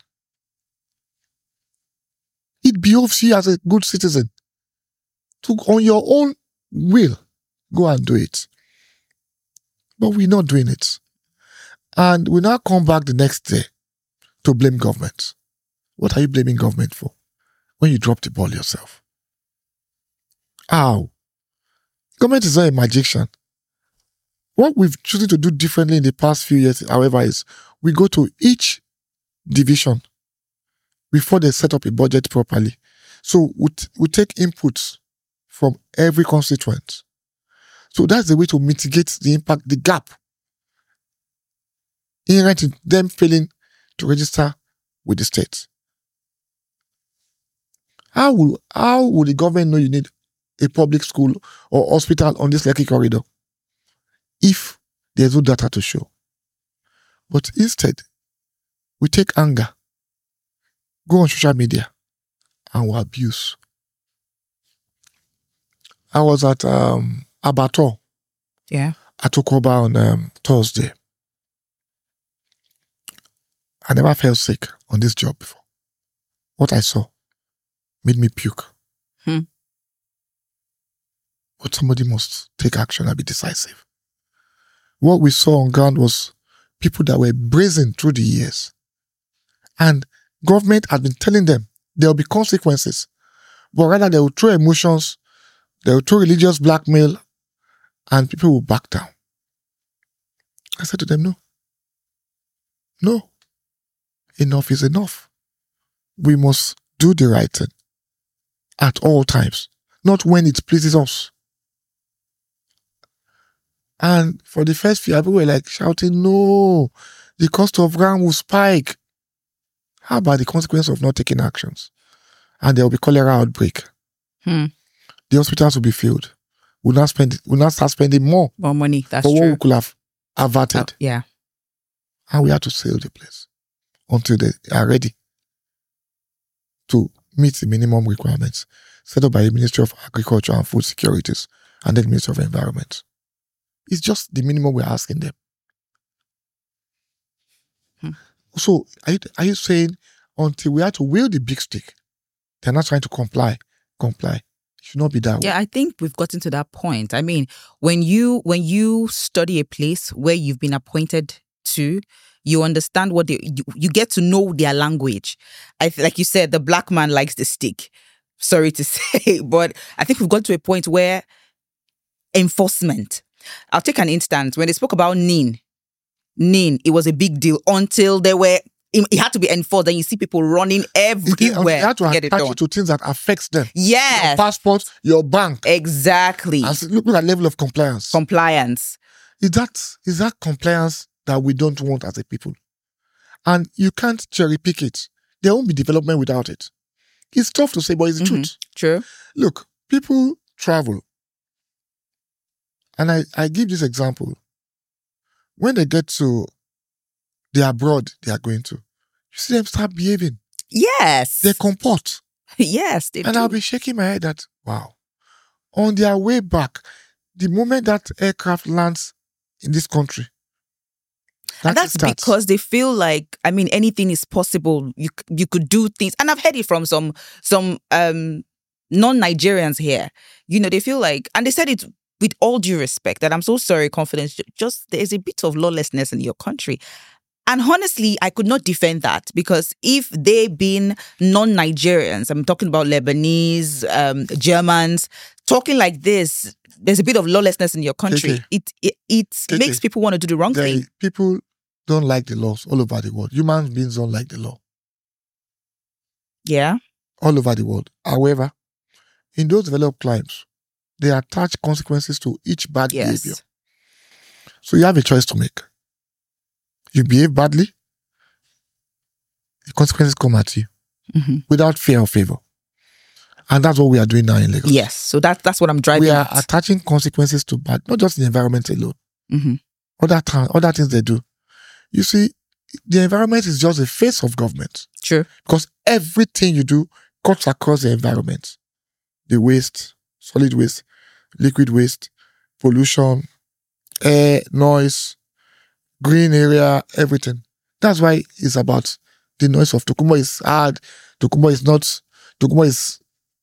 It behoves you as a good citizen to, on your own will, go and do it. But we're not doing it. And we now come back the next day to blame government. What are you blaming government for when you drop the ball yourself? How? Government is not a magician. What we've chosen to do differently in the past few years, however, is we go to each division before they set up a budget properly. So we, t- we take inputs from every constituent. So that's the way to mitigate the impact, the gap inherent in them failing to register with the state. How will, how will the government know you need a public school or hospital on this Lekki corridor if there's no data to show? But instead, we take anger, go on social media, and we abuse. I was at um, Abator Yeah. at Okoba on um, Thursday. I never felt sick on this job before. What I saw made me puke. Hmm. But somebody must take action and be decisive. What we saw on ground was people that were brazen through the years. And government had been telling them there will be consequences. But rather they will throw emotions, they will throw religious blackmail, and people will back down. I said to them, no. No. Enough is enough. We must do the right thing at all times, not when it pleases us. And for the first few, people were like shouting, no, the cost of ground will spike. How about the consequence of not taking actions? And there will be cholera outbreak. Hmm. The hospitals will be filled. We'll not spend, we'll not start spending more. More money, that's for true. what we could have averted. Uh, yeah. And we had to sail the place until they are ready to meet the minimum requirements set up by the Ministry of Agriculture and Food Securities and then the Ministry of Environment. It's just the minimum we're asking them. Hmm. So, are you, are you saying until we have to wield the big stick, they're not trying to comply? Comply. It should not be that way. Yeah, I think we've gotten to that point. I mean, when you when you study a place where you've been appointed to, you understand what they, you, you get to know their language. I like you said, the black man likes the stick. Sorry to say, but I think we've got to a point where enforcement. I'll take an instance. When they spoke about N I N, N I N, it was a big deal until they were, it had to be enforced. Then you see people running everywhere You have to to get it attach done. it to things that affects them. Yes. Your passport, your bank. Exactly. And so look at that level of compliance. Compliance. Is that, is that compliance that we don't want as a people? And you can't cherry pick it. There won't be development without it. It's tough to say, but it's the Mm-hmm. truth. True. Look, people travel. And I, I give this example. When they get to the abroad they are going to, you see them start behaving. Yes. They comport. Yes, they And do. I'll be shaking my head that, wow. On their way back, the moment that aircraft lands in this country, And that's starts. because they feel like, I mean, anything is possible. You c- you could do things. And I've heard it from some some um, non-Nigerians here. You know, they feel like, and they said it with all due respect, that I'm so sorry, confidence, ju- just there's a bit of lawlessness in your country. And honestly, I could not defend that, because if they being non-Nigerians, I'm talking about Lebanese, um, Germans, talking like this, there's a bit of lawlessness in your country. Okay. It it, it Okay. makes people want to do the wrong There- thing. people don't like the laws all over the world. Human beings don't like the law Yeah. all over the world. However, in those developed climes, they attach consequences to each bad Yes. behavior. So you have a choice to make. You behave badly, the consequences come at you Mhm. without fear or favor. And that's what we are doing now in Lagos. Yes. So that, that's what I'm driving We are at. attaching consequences to bad, not just the environment alone. Mhm. other time, other things they do. You see, the environment is just the face of government. True. Because everything you do cuts across the environment. The waste, solid waste, liquid waste, pollution, air, noise, green area, everything. That's why it's about the noise of Tokumbo is hard. Tokumbo is not, Tokumbo is...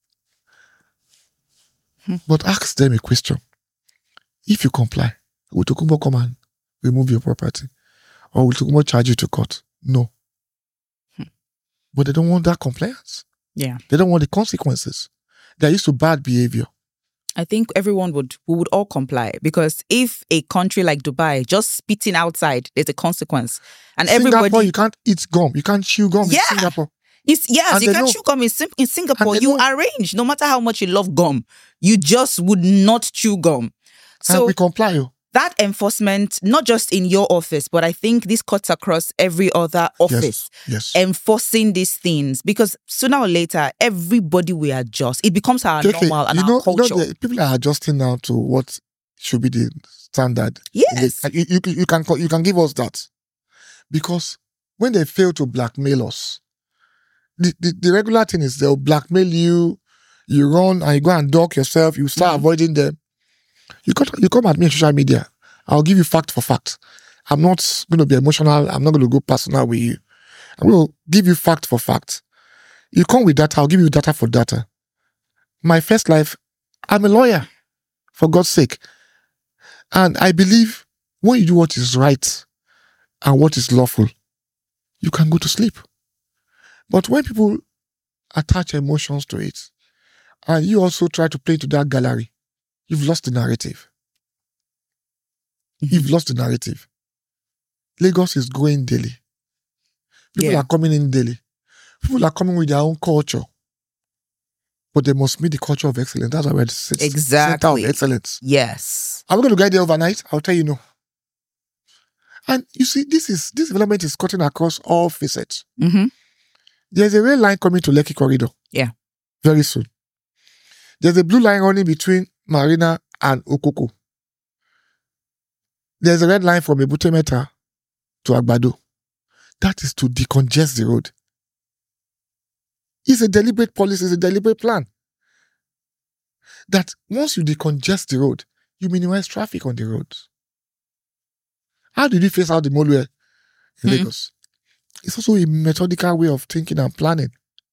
Hmm. But ask them a question. If you comply, will Tokumbo come and remove your property? Or will Tokumbo charge you to court? No. Hmm. But they don't want that compliance. Yeah. They don't want the consequences. They're used to bad behavior. I think everyone would, we would all comply, because if a country like Dubai just spitting outside, there's a consequence. And Singapore, everybody... you can't eat gum. You can't chew gum yeah. in Singapore. It's, yes, and you can know. chew gum in, in Singapore. You know. arrange, no matter how much you love gum, you just would not chew gum. So and we comply. You. That enforcement, not just in your office, but I think this cuts across every other office. Yes. yes. Enforcing these things, because sooner or later, everybody will adjust. It becomes our okay, normal and you our know, culture. You know, people are adjusting now to what should be the standard. Yes. You, you, you, can, you can give us that. Because when they fail to blackmail us, the, the, the regular thing is they'll blackmail you, you run and you go and dock yourself, you start mm-hmm. avoiding them. You come, you come at me on social media, I'll give you fact for fact. I'm not going to be emotional. I'm not going to go personal with you. I'm going to give you fact for fact. You come with data, I'll give you data for data. My first life, I'm a lawyer, for God's sake. And I believe when you do what is right and what is lawful, you can go to sleep. But when people attach emotions to it, and you also try to play to that gallery, you've lost the narrative. You've lost the narrative. Lagos is growing daily. People yeah. are coming in daily. People are coming with their own culture. But they must meet the culture of excellence. That's why we're the exactly. center of excellence. Yes. Are we going to get there overnight? I'll tell you no. And you see, this is this development is cutting across all facets. Mm-hmm. There's a rail line coming to Lekki Corridor. Yeah. Very soon. There's a blue line running between Marina and Okoko. There's a red line from Ebute Metta to Agbado. That is to decongest the road. It's a deliberate policy, it's a deliberate plan. That once you decongest the road, you minimize traffic on the roads. How did you face out the Molue in mm-hmm. Lagos? It's also a methodical way of thinking and planning.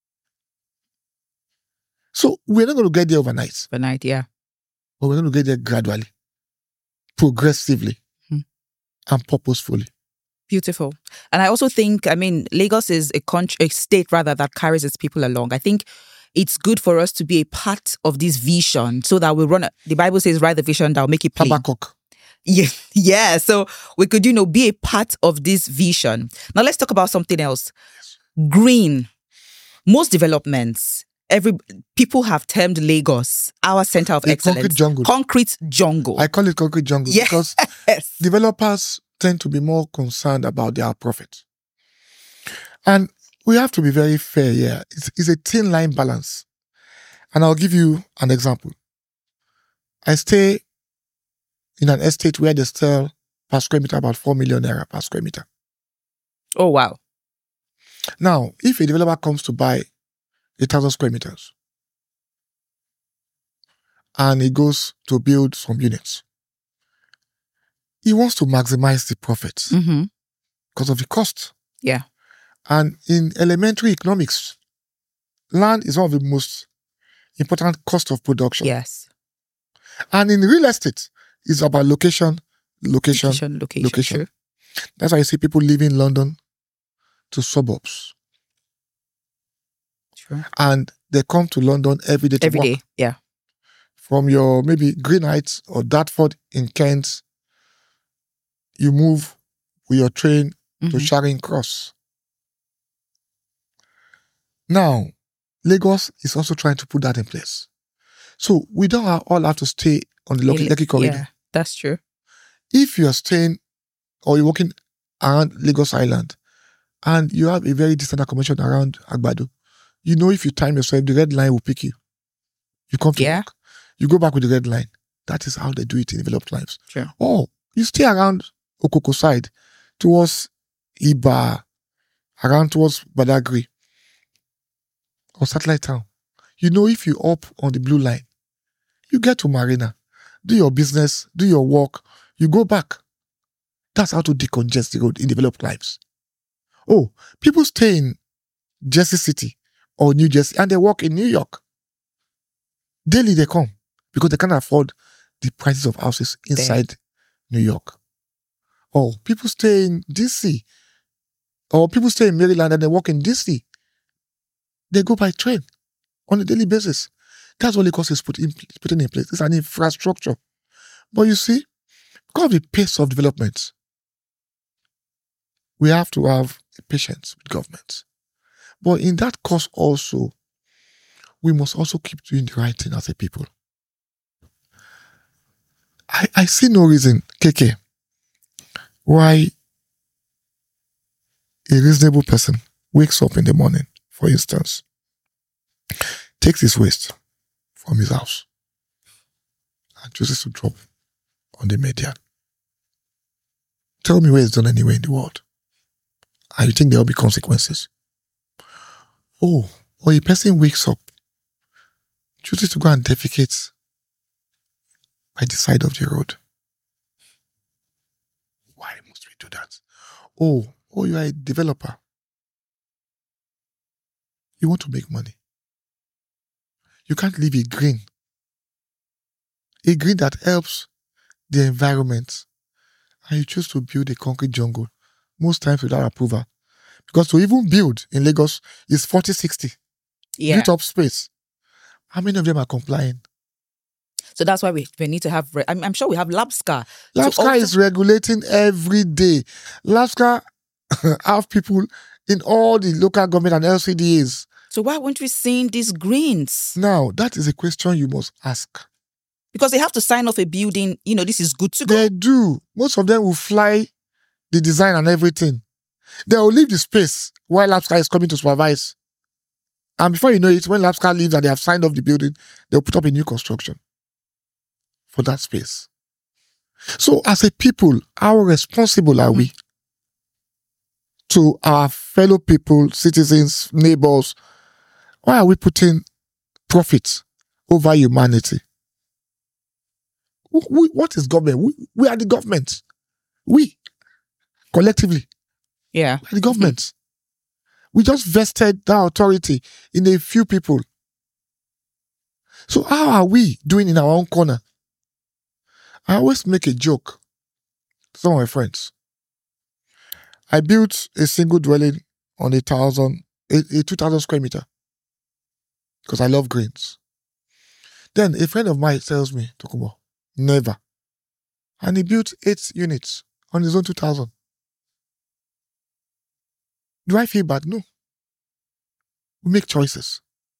So we're not going to get there overnight. Overnight, yeah. But we're going to get there gradually, progressively, hmm. and purposefully. Beautiful. And I also think, I mean, Lagos is a country, a state rather, that carries its people along. I think it's good for us to be a part of this vision so that we run, a, the Bible says, write the vision that will make it plain. Habakkuk. Yeah, yeah. So we could, you know, be a part of this vision. Now let's talk about something else. Green. Most developments, every people have termed Lagos our center of the excellence. Concrete jungle. Concrete jungle. I call it concrete jungle yes. because developers tend to be more concerned about their profit. And we have to be very fair here. It's, it's a thin line balance. And I'll give you an example. I stay in an estate where they sell per square meter about four million naira per square meter. Oh, wow. Now, if a developer comes to buy a thousand square meters and he goes to build some units, he wants to maximize the profits mm-hmm. because of the cost. Yeah. And in elementary economics, land is one of the most important cost of production. Yes. And in real estate, it's about location, location, location. location, location. True. That's why you see people leaving London to suburbs. Sure. And they come to London every day to every work. day, yeah. From your maybe Green Heights or Dartford in Kent, you move with your train mm-hmm. to Charing Cross. Now, Lagos is also trying to put that in place. So we don't all have to stay on the Lekki, Lekki corridor. Yeah, that's true. If you're staying or you're walking around Lagos Island and you have a very distant accommodation around Agbado, you know if you time yourself, the red line will pick you. You come to yeah. work. You go back with the red line. That is how they do it in developed lives. Sure. Or you stay around Okoko side, towards Iba, around towards Badagry, or Satellite Town. You know, if you up on the blue line, you get to Marina, do your business, do your work, you go back. That's how to decongest the road in developed lives. Oh, people stay in Jersey City or New Jersey and they work in New York. Daily they come because they can't afford the prices of houses inside there. New York. Or people stay in D C or people stay in Maryland and they work in D C. They go by train on a daily basis. That's what Lagos is put in, putting in place. It's an infrastructure. But you see, because of the pace of development, we have to have patience with government. But in that course also, we must also keep doing the right thing as a people. I, I see no reason, K K, why a reasonable person wakes up in the morning, for instance, takes his waste from his house and chooses to drop on the median. Tell me where it's done anywhere in the world. And you think there will be consequences? Oh, or a person wakes up, chooses to go and defecate by the side of the road. Why must we do that? Oh, oh, you are a developer. You want to make money. You can't leave a green. A green that helps the environment. And you choose to build a concrete jungle, most times without approval. Because to even build in Lagos is forty sixty. Yeah. Built up space. How many of them are complying? So that's why we, we need to have, re- I'm, I'm sure we have LABSCA. LABSCA also- is regulating every day. LABSCA have people in all the local government and L C D As. So why won't we see these greens? Now, that is a question you must ask. Because they have to sign off a building, you know, this is good to go. They do. Most of them will fly the design and everything. They will leave the space while LABSCA is coming to supervise. And before you know it, when LABSCA leaves and they have signed off the building, they'll put up a new construction for that space. So as a people, how responsible are mm-hmm. we to our fellow people, citizens, neighbors? Why are we putting profit over humanity? We, what is government? We, we are the government. We, collectively, yeah, we are the government. Mm-hmm. We just vested that authority in a few people. So how are we doing in our own corner? I always make a joke to some of my friends. I built a single dwelling on a thousand, a, a two thousand square meter because I love greens. Then a friend of mine tells me, Tokumbo, never. And he built eight units on his own two thousand. Do I feel bad? No. We make choices.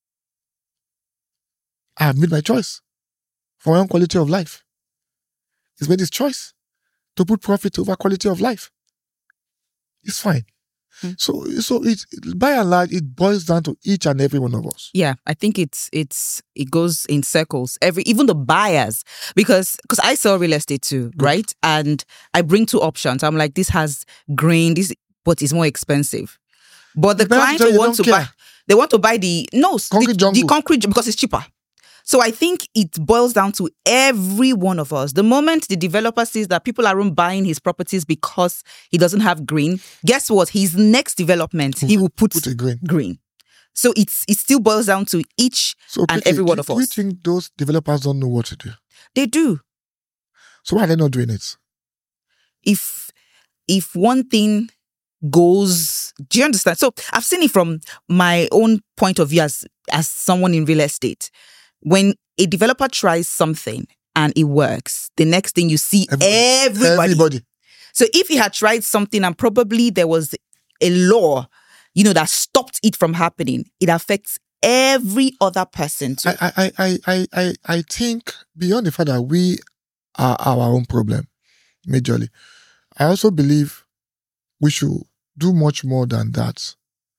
I have made my choice for my own quality of life. He's made his choice to put profit over quality of life. It's fine. Mm. So, so it by and large, it boils down to each and every one of us. Yeah, I think it's it's it goes in circles. Every even the buyers, because because I sell real estate too, Good. right? And I bring two options. I'm like, this has green, this but it's more expensive. But the, the clients who want to care. buy, they want to buy the no concrete the, the concrete because it's cheaper. So I think it boils down to every one of us. The moment the developer sees that people aren't buying his properties because he doesn't have green, guess what? His next development, he will put, put a green. green. So it's it still boils down to each so, and every one do, of do us. Do you think those developers don't know what to do? They do. So why are they not doing it? If if one thing goes, do you understand? So I've seen it from my own point of view as as someone in real estate. When a developer tries something and it works, the next thing you see everybody, everybody. everybody. So if he had tried something and probably there was a law, you know, that stopped it from happening, it affects every other person too. I, I, I, I, I, I think beyond the fact that we are our own problem, majorly, I also believe we should do much more than that.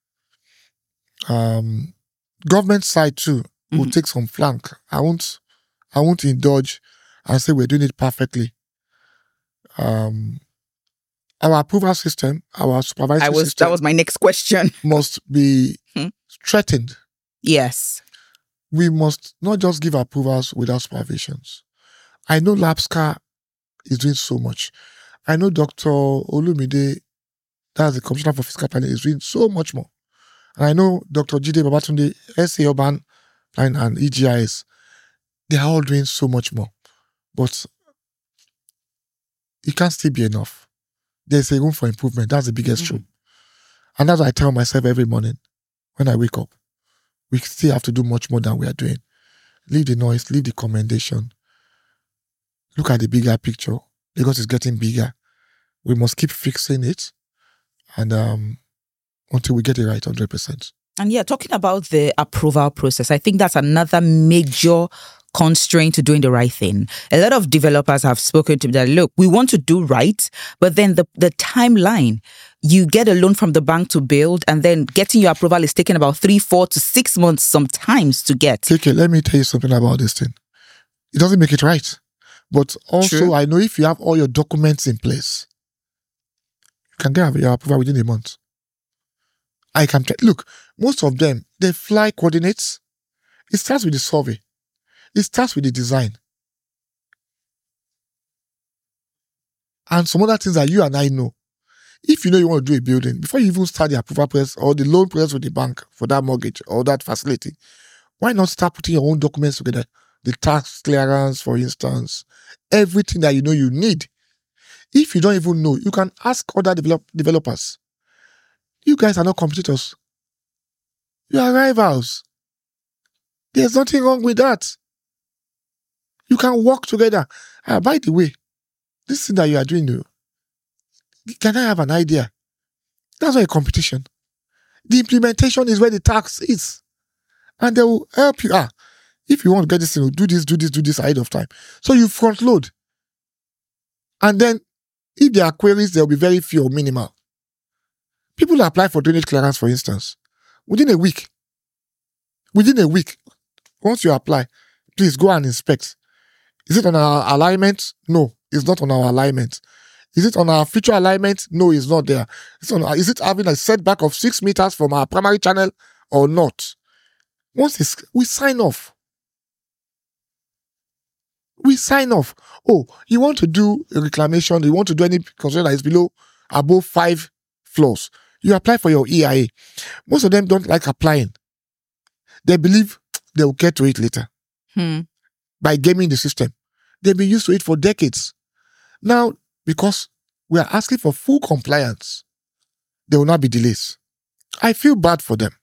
Um, government side too. Will mm-hmm. take some flank. I won't I won't indulge and say we're doing it perfectly. Um, our approval system, our supervisory I was system that was my next question. must be Hmm? strengthened. Yes. We must not just give approvals without supervisions. I know LabScar is doing so much. I know Doctor Olumide, that's the Commissioner for Fiscal Planning, is doing so much more. And I know Doctor Jide Babatunde, S A Urban and, and E G I S, they are all doing so much more. But it can't still be enough. There's a room for improvement. That's the biggest Mm-hmm. truth. And that's what I tell myself every morning when I wake up. We still have to do much more than we are doing. Leave the noise, leave the commendation. Look at the bigger picture. Lagos is getting bigger. We must keep fixing it and um, until we get it right one hundred percent. And yeah, talking about the approval process, I think that's another major constraint to doing the right thing. A lot of developers have spoken to me that, look, we want to do right, but then the, the timeline, you get a loan from the bank to build, and then getting your approval is taking about three, four to six months sometimes to get. Okay, let me tell you something about this thing. It doesn't make it right. But also, True. I know if you have all your documents in place, you can get your approval within a month. I can tell. Look, most of them, they fly coordinates. It starts with the survey. It starts with the design. And some other things that you and I know. If you know you want to do a building, before you even start the approval process or the loan process with the bank for that mortgage or that facility, why not start putting your own documents together? The tax clearance, for instance, everything that you know you need. If you don't even know, you can ask other develop, developers. You guys are not competitors. You are rivals. There's nothing wrong with that. You can work together. Ah, by the way, this thing that you are doing, though, can I have an idea? That's not a competition. The implementation is where the tax is. And they will help you. Ah, if you want to get this thing, do this, do this, do this ahead of time. So you front load. And then, if there are queries, there will be very few or minimal. People apply for drainage clearance, for instance, within a week. Within a week, once you apply, please go and inspect. Is it on our alignment? No, it's not on our alignment. Is it on our future alignment? No, it's not there. It's on, is it having a setback of six meters from our primary channel or not? Once it's, we sign off. We sign off. Oh, you want to do a reclamation, you want to do any construction that is below, above five floors. You apply for your E I A. Most of them don't like applying. They believe they will get to it later. Hmm. By gaming the system. They've been used to it for decades. Now, because we are asking for full compliance, there will not be delays. I feel bad for them.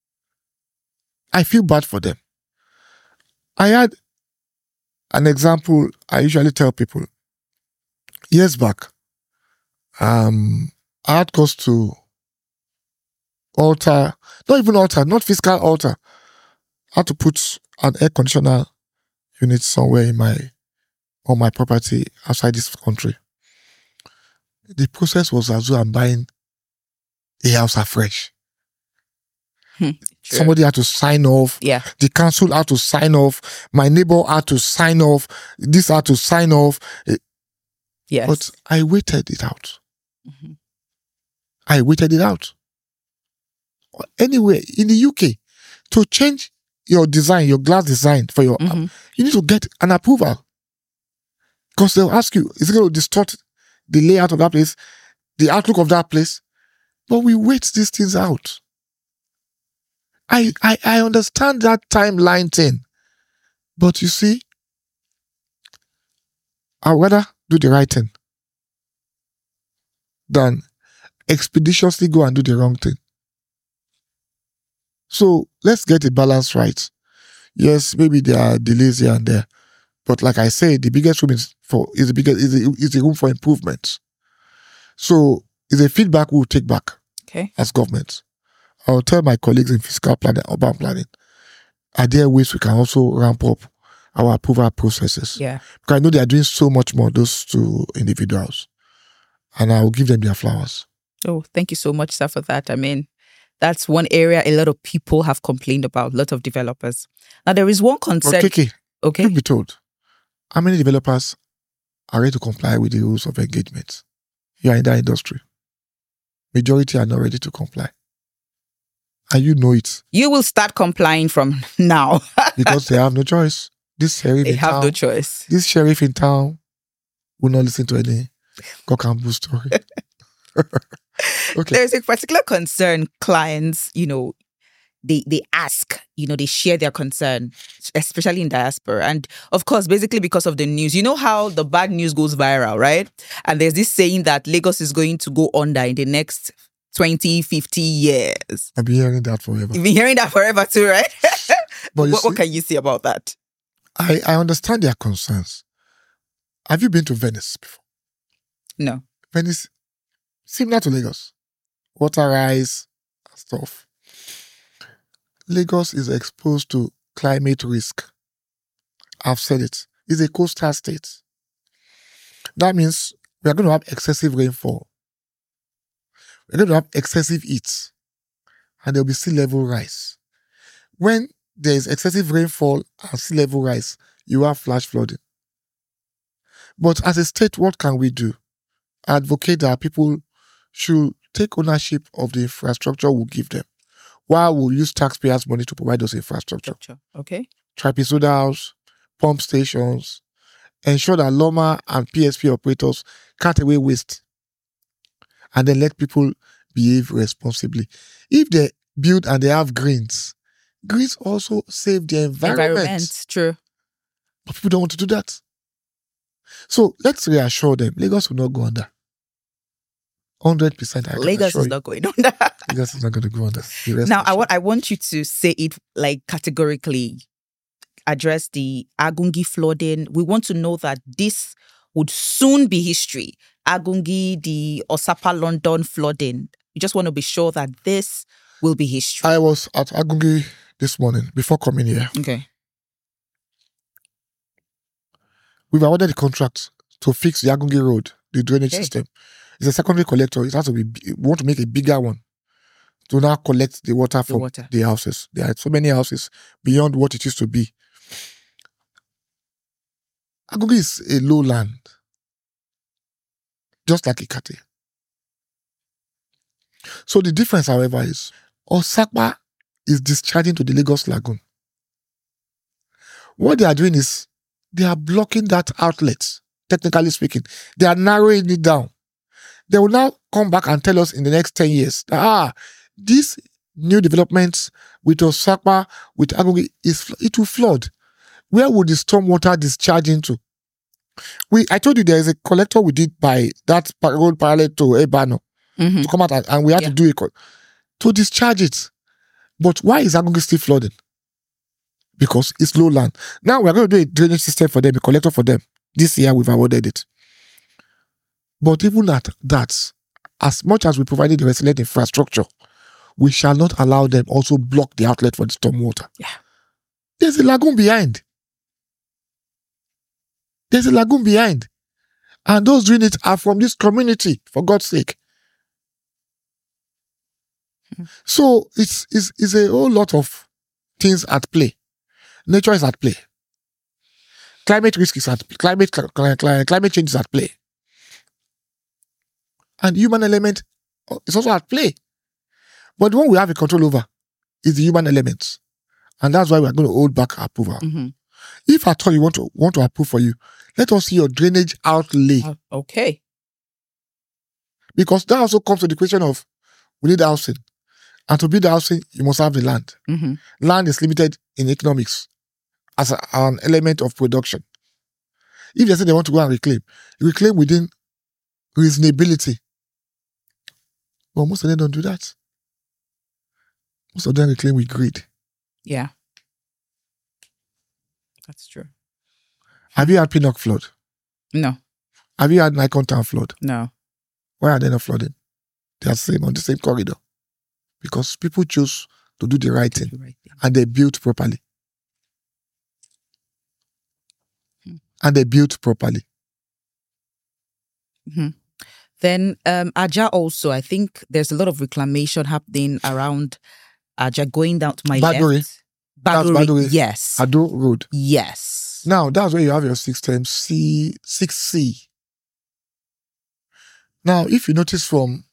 I feel bad for them. I had an example I usually tell people. Years back, um, I had cost to alter, not even alter, not fiscal alter. I had to put an air conditioner unit somewhere in my, on my property outside this country. The process was as though I'm buying a house afresh. Hmm, Somebody had to sign off. Yeah. The council had to sign off. My neighbor had to sign off. This had to sign off. Yes. But I waited it out. Mm-hmm. I waited it out. Anyway, in the U K, to change your design, your glass design for your Mm-hmm. app, you need to get an approval. Because they'll ask you, is it going to distort the layout of that place, the outlook of that place? But we wait these things out. I, I, I understand that timeline thing. But you see, I'd rather do the right thing than expeditiously go and do the wrong thing. So let's get the balance right. Yes, maybe there are delays here and there. But like I say, the biggest room is for is the biggest is the, is the room for improvement. So it's a feedback we'll take back Okay. as government. I'll tell my colleagues in fiscal planning, urban planning, are there ways we can also ramp up our approval processes? Yeah. Because I know they are doing so much more, those two individuals. And I will give them their flowers. Oh, thank you so much, sir, for that. I mean, that's one area a lot of people have complained about, a lot of developers. Now, there is one concept. Okay, Okay. truth be told, how many developers are ready to comply with the rules of engagement? you are in that industry. Majority are not ready to comply. And you know it. You will start complying from now. Because they have no choice. This sheriff They in have town, no choice. This sheriff in town will not listen to any cock and bull story. Okay. There's a particular concern clients, you know, they they ask, you know, they share their concern, especially in diaspora. And of course, basically because of the news, you know how the bad news goes viral, right? And there's this saying that Lagos is going to go under in the next twenty, fifty years. I've been hearing that forever. You've been hearing that forever too, right? But you what, see, what can you say about that? I, I understand their concerns. Have you been to Venice before? No. Venice, similar to Lagos. Water rise and stuff. Lagos is exposed to climate risk. I've said it. It's a coastal state. That means we are going to have excessive rainfall. We're going to have excessive heat. And there will be sea level rise. When there is excessive rainfall and sea level rise, you have flash flooding. But as a state, what can we do? Advocate that people should take ownership of the infrastructure we'll give them, while we'll use taxpayers' money to provide those infrastructure. Okay. Trapezoidals, pump stations, ensure that Loma and P S P operators cut away waste, and then let people behave responsibly. If they build and they have greens, greens also save the environment. Environment, true. But people don't want to do that. So let's reassure them, Lagos will not go under. one hundred percent. I Lagos is you. not going under. Lagos is not going to go under. Now, I want I want you to say it like categorically. Address the Agungi flooding. We want to know that this would soon be history. Agungi, the Osapa London flooding. We just want to be sure that this will be history. I was at Agungi this morning before coming here. Okay. We've awarded the contract to fix the Agungi Road, the drainage Okay. system. It's a secondary collector. It has to be, we want to make a bigger one to now collect the water from the, water. the houses. There are so many houses beyond what it used to be. Agungi is a lowland, just like Ikate. So the difference, however, is Osapa is discharging to the Lagos Lagoon. What they are doing is they are blocking that outlet, technically speaking. They are narrowing it down. They will now come back and tell us in the next ten years that, ah, these new developments with Osapa, with Agungi, is, it will flood. Where would the stormwater discharge into? We, I told you there is a collector we did by that road parallel to Ebano Mm-hmm. to come out and, and we had Yeah. to do it to discharge it. But why is Agungi still flooding? Because it's low land. Now we're going to do a drainage system for them, a collector for them. This year we've awarded it. But even at that, as much as we provided the resilient infrastructure, we shall not allow them also block the outlet for the stormwater. Yeah. There's a lagoon behind. There's a lagoon behind. And those doing it are from this community, for God's sake. Hmm. So it's, it's, it's a whole lot of things at play. Nature is at play. Climate risk is at climate climate climate change is at play. And human element is also at play. But the one we have a control over is the human elements. And that's why we're going to hold back approval. Mm-hmm. If at all you want to want to approve for you, let us see your drainage outlay. Uh, okay. Because that also comes to the question of we need housing. And to build the housing, you must have the land. Mm-hmm. Land is limited in economics as a, an element of production. If they say they want to go and reclaim, reclaim within reasonability. But most of them don't do that. Most of them reclaim with greed. Yeah. That's true. Have you had Pinnock flood? No. Have you had Nikon Town flood? No. Why are they not flooding? They are the same on the same corridor. Because people choose to do the right thing You're right there. and they built properly. Hmm. And they built properly. Mm-hmm. Then um, Aja also, I think there's a lot of reclamation happening around Aja going down to my Baduri. left. That's Baduri. Baduri. Yes. Ado Road. Yes. Now, that's where you have your system C, six C. Now, if you notice from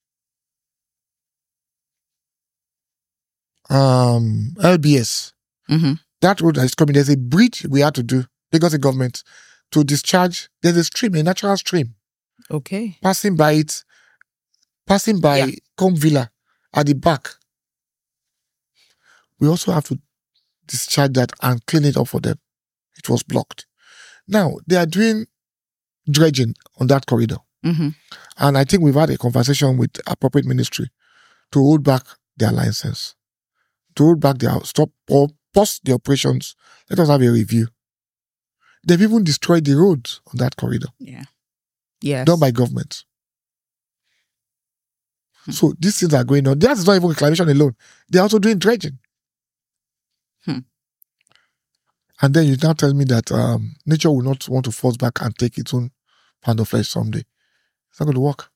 um, L B S, Mm-hmm. that road that is coming, there's a bridge we had to do, Lagos State government, to discharge. There's a stream, a natural stream, Okay. passing by it, passing by Yeah. Com Villa at the back. We also have to discharge that and clean it up for them. It was blocked. Now, they are doing dredging on that corridor. Mm-hmm. And I think we've had a conversation with appropriate ministry to hold back their license, to hold back their, stop or pause the operations. Let us have a review. They've even destroyed the roads on that corridor, Yeah. Yes. done by government. Hmm. So these things are going on. That's not even reclamation alone. They're also doing dredging. Hmm. And then you now tell me that um, nature will not want to force back and take its own pound of flesh someday. It's not going to work.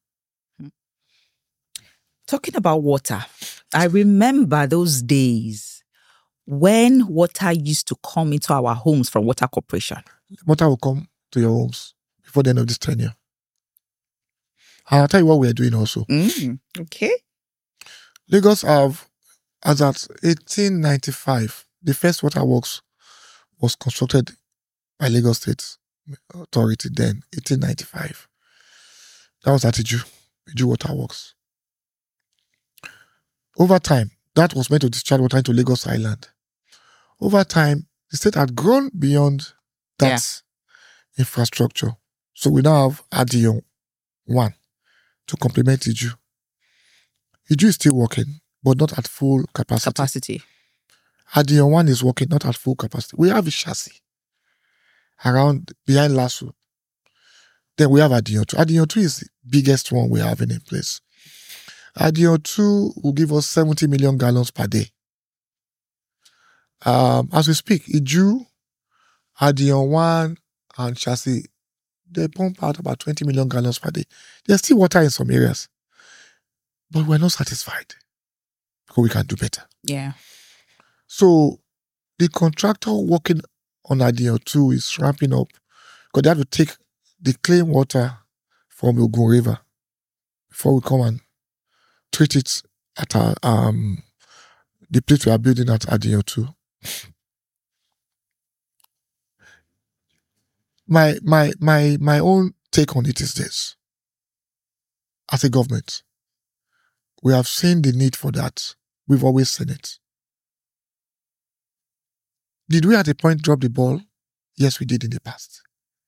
Talking about water, I remember those days when water used to come into our homes from Water Corporation. Water will come to your homes before the end of this tenure. And I'll tell you what we are doing also. Mm, okay. Lagos have, as at eighteen ninety-five, the first water works was constructed by Lagos State Authority then, eighteen ninety-five. That was at Iju, Iju Water Works. Over time, that was meant to discharge water into Lagos Island. Over time, the state had grown beyond that infrastructure. So we now have Adion one to complement Iju. Iju is still working, but not at full capacity. Capacity. Adion one is working, not at full capacity. We have a chassis around behind Lasso. Then we have Adion two. Adion two is the biggest one we're having in place. Adion two will give us seventy million gallons per day. Um, as we speak, Iju, Adion one, and chassis, they pump out about twenty million gallons per day. There's still water in some areas, but we're not satisfied because we can do better. Yeah. So the contractor working on Adion two is ramping up because they have to take the clean water from the Ogun River before we come and treat it at our, um, the place we are building at Adion two. My, my, my, my own take on it is this. As a government, we have seen the need for that. We've always seen it. Did we at a point drop the ball? Yes, we did in the past.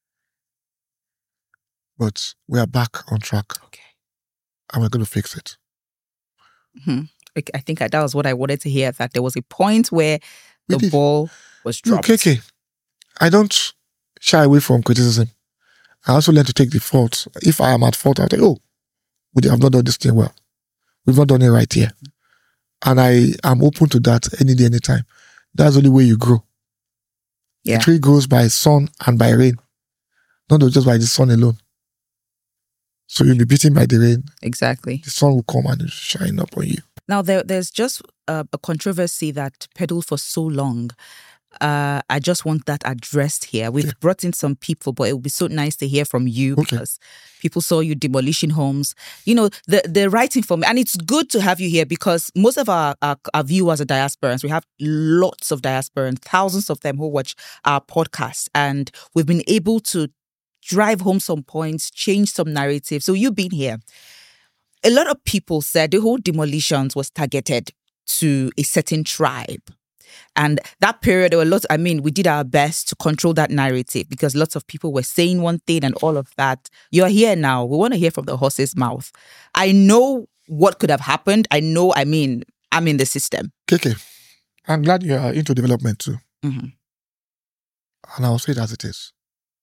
But we are back on track. Okay. And we're going to fix it. Mm-hmm. I think that was what I wanted to hear, that there was a point where We the did. ball was No, dropped. K K, I don't shy away from criticism. I also learn to take the fault. If I am at fault, I'll say, oh, we have not done this thing well. We've not done it right here. And I am open to that any day, anytime. That's the only way you grow. Yeah. The tree grows by sun and by rain, not just by the sun alone. So you'll be beaten by the rain. Exactly. The sun will come and shine up on you. Now, there, there's just uh, a controversy that peddled for so long. Uh, I just want that addressed here. We've Yeah. brought in some people, but it would be so nice to hear from you Okay. because people saw you demolishing homes. You know, the, the writing for me, and it's good to have you here because most of our, our, our viewers are diasporans. We have lots of diasporans, thousands of them who watch our podcast, and we've been able to drive home some points, change some narratives. So you being here, a lot of people said the whole demolitions was targeted to a certain tribe. And that period, there were lots, I mean, we did our best to control that narrative because lots of people were saying one thing and all of that. You're here now. We want to hear from the horse's mouth. I know what could have happened. I know, I mean, I'm in the system. K K, I'm glad you are into development too. Mm-hmm. And I'll say it as it is.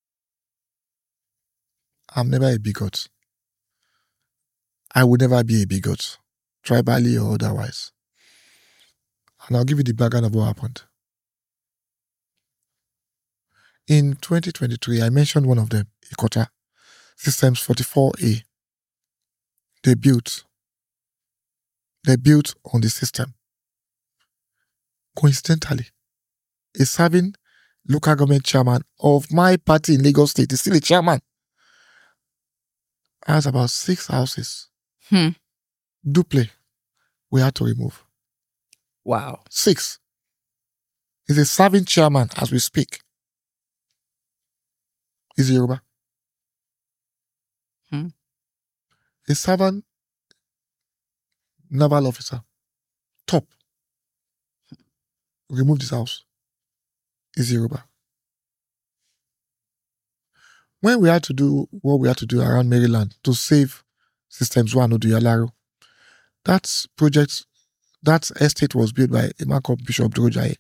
I'm never a bigot. I would never be a bigot, tribally or otherwise. And I'll give you the background of what happened. In twenty twenty-three, I mentioned one of them, Ikota, Systems forty-four A. They built. They built on the system. Coincidentally, a serving local government chairman of my party in Lagos State is still a chairman. has about six houses. Hmm. Duple, we had to remove. Wow. Six. He's a serving chairman as we speak. He's Yoruba. Hmm. A servant naval officer. Top. Remove this house. He's Yoruba. When we had to do what we had to do around Maryland to save Systems One Oduyalaro, that project, that estate was built by a man called Bishop Drojaye.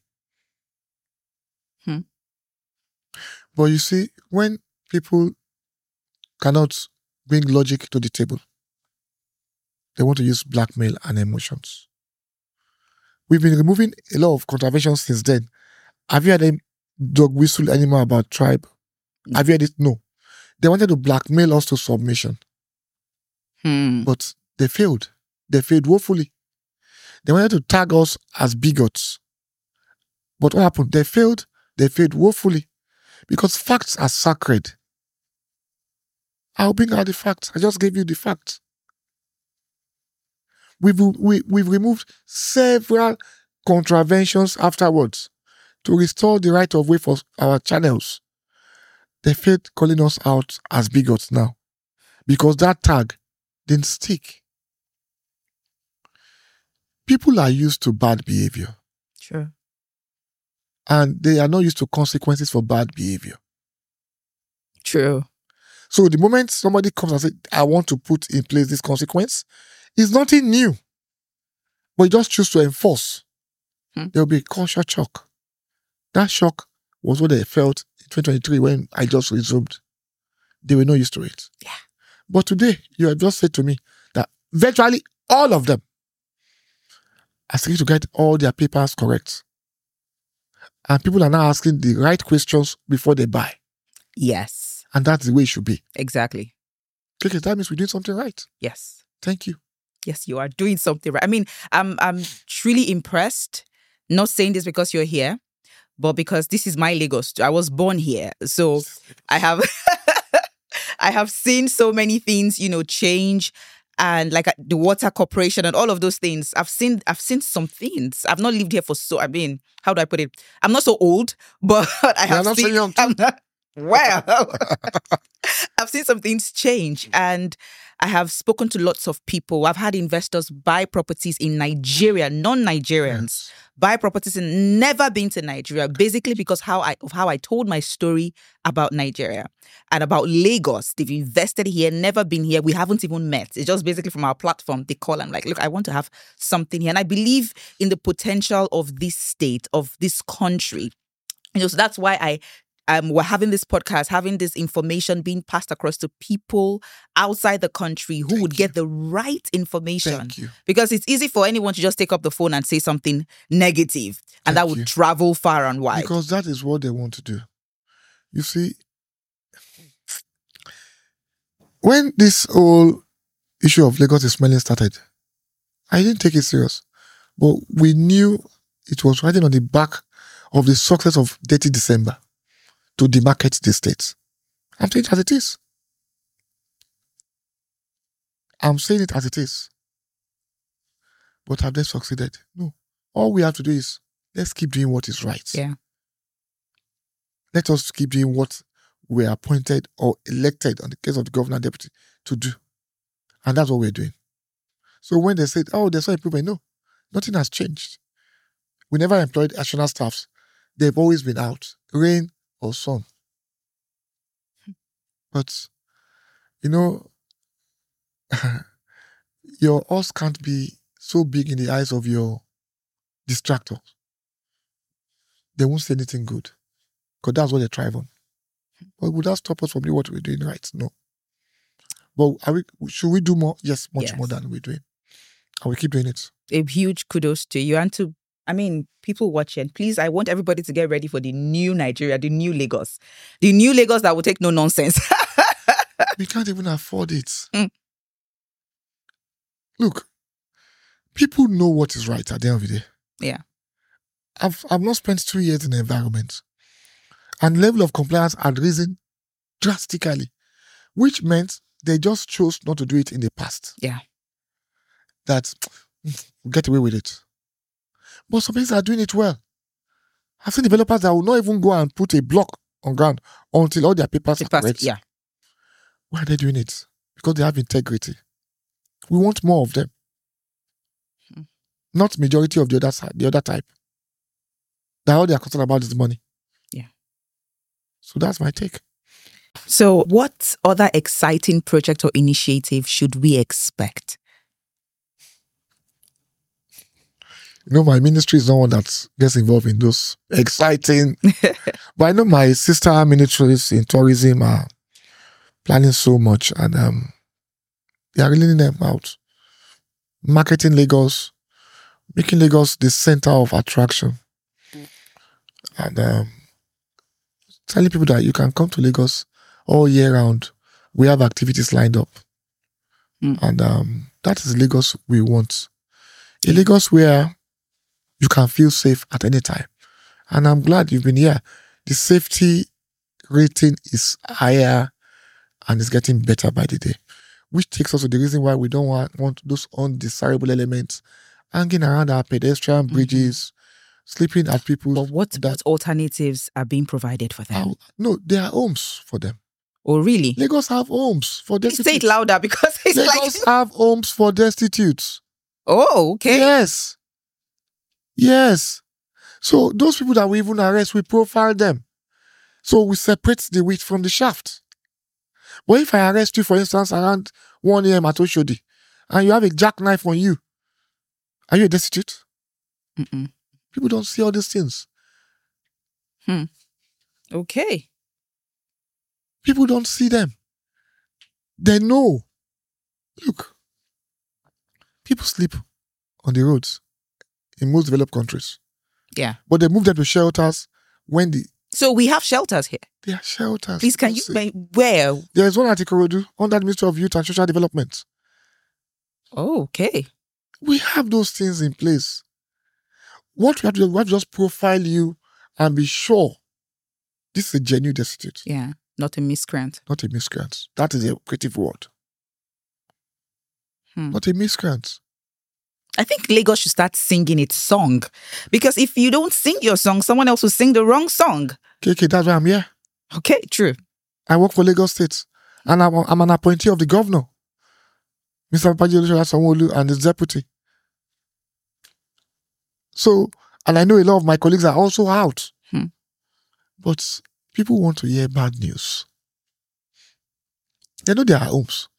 Hmm. But you see, when people cannot bring logic to the table, they want to use blackmail and emotions. We've been removing a lot of contraventions since then. Have you heard them dog whistle anymore about tribe? No. Have you heard it? No. They wanted to blackmail us to submission. Hmm. But they failed. They failed woefully. They wanted to tag us as bigots. But what happened? They failed. They failed woefully. Because facts are sacred. I'll bring out the facts. I just gave you the facts. We've, we, we've removed several contraventions afterwards to restore the right of way for our channels. They failed calling us out as bigots now because that tag didn't stick. People are used to bad behavior. Sure. And they are not used to consequences for bad behavior. True. So the moment somebody comes and says, I want to put in place this consequence, it's nothing new. But you just choose to enforce. Hmm. There will be a culture shock. That shock was what they felt in twenty twenty-three when I just resumed. They were not used to it. Yeah. But today, you have just said to me that virtually all of them are seeking to get all their papers correct. And people are now asking the right questions before they buy. Yes. And that's the way it should be. Exactly. Okay, that means we're doing something right. Yes. Thank you. Yes, you are doing something right. I mean, I'm I'm truly impressed. Not saying this because you're here, but because this is my Lagos. I was born here. So I have I have seen so many things, you know, change, and like the water corporation and all of those things. I've seen I've seen some things. I've not lived here for so I mean, how do I put it? I'm not so old, but I have not so seen young. I'm not, well, I've seen some things change, and I have spoken to lots of people. I've had investors buy properties in Nigeria, non-Nigerians, yes. buy properties and never been to Nigeria, basically because how I of how I told my story about Nigeria and about Lagos. They've invested here, never been here. We haven't even met. It's just basically from our platform. They call and like, look, I want to have something here. And I believe in the potential of this state, of this country. You know, so that's why I Um, we're having this podcast, having this information being passed across to people outside the country who Thank would you. get the right information. Thank you. Because it's easy for anyone to just take up the phone and say something negative, and Thank that would you. travel far and wide. Because that is what they want to do. You see, when this whole issue of Lagos is smelling started, I didn't take it serious. But we knew it was riding on the back of the success of Dirty December to demarcate the states. I'm saying it as it is. I'm saying it as it is. But have they succeeded? No. All we have to do is, let's keep doing what is right. Yeah. Let us keep doing what we are appointed or elected, on the case of the governor and deputy, to do. And that's what we're doing. So when they said, oh, there's no improvement, no. Nothing has changed. We never employed additional staffs. They've always been out. Rain or sun. But, you know, your horse can't be so big in the eyes of your distractors. They won't say anything good. Because that's what they thrive on. But would that stop us from doing what we're doing right? No. But are we, should we do more? Yes, much Yes. more than we're doing. And we keep doing it. A huge kudos to you and to, I mean, people watching. Please, I want everybody to get ready for the new Nigeria, the new Lagos. The new Lagos that will take no nonsense. We can't even afford it. Mm. Look, people know what is right at the end of the day. Yeah. I've I've not spent two years in the environment. And level of compliance had risen drastically, which meant they just chose not to do it in the past. Yeah. That we'll get away with it. But some places are doing it well. I've seen developers that will not even go and put a block on ground until all their papers The are past, correct. yeah. Why are they doing it? Because they have integrity. We want more of them. Hmm. Not majority of the other side, the other type. That all they are concerned about is money. Yeah. So that's my take. So what other exciting project or initiative should we expect? You know, my ministry is not one that gets involved in those exciting. But I know my sister ministries in tourism are planning so much, and um, they are reeling them out. Marketing Lagos, making Lagos the center of attraction. And um, telling people that you can come to Lagos all year round. We have activities lined up. Mm. And um, that is Lagos we want. A Lagos where you can feel safe at any time. And I'm glad you've been here. The safety rating is higher and it's getting better by the day. Which takes us to the reason why we don't want, want those undesirable elements hanging around our pedestrian bridges, mm-hmm. sleeping at people. But what, that, what alternatives are being provided for them? Oh, no, there are homes for them. Oh, really? Lagos have homes for destitutes. Say it louder because it's Lagos like... have homes for destitutes. Oh, okay. Yes. Yes. So those people that we even arrest, we profile them. So we separate the wheat from the shaft. But if I arrest you, for instance, around one a.m. at Oshodi, and you have a jackknife on you, are you a destitute? Mm-mm. People don't see all these things. Hmm. Okay. People don't see them. They know. Look, people sleep on the roads in most developed countries. Yeah. But they move them to shelters when the... So we have shelters here. They are shelters. Please, can you... Say, where? There's one at Ikorodu under the Ministry of Youth and Social Development. Oh, okay. We have those things in place. What we have to do, we have to just profile you and be sure this is a genuine destitute. Yeah, not a miscreant. Not a miscreant. That is a creative word. Hmm. Not a miscreant. I think Lagos should start singing its song. Because if you don't sing your song, someone else will sing the wrong song. Okay, okay, that's why I'm here. Okay, true. I work for Lagos State. And I'm, I'm an appointee of the governor, Mister Babajide Sanwo-Olu, and his deputy. So, and I know a lot of my colleagues are also out. Hmm. But people want to hear bad news. They know they are homes.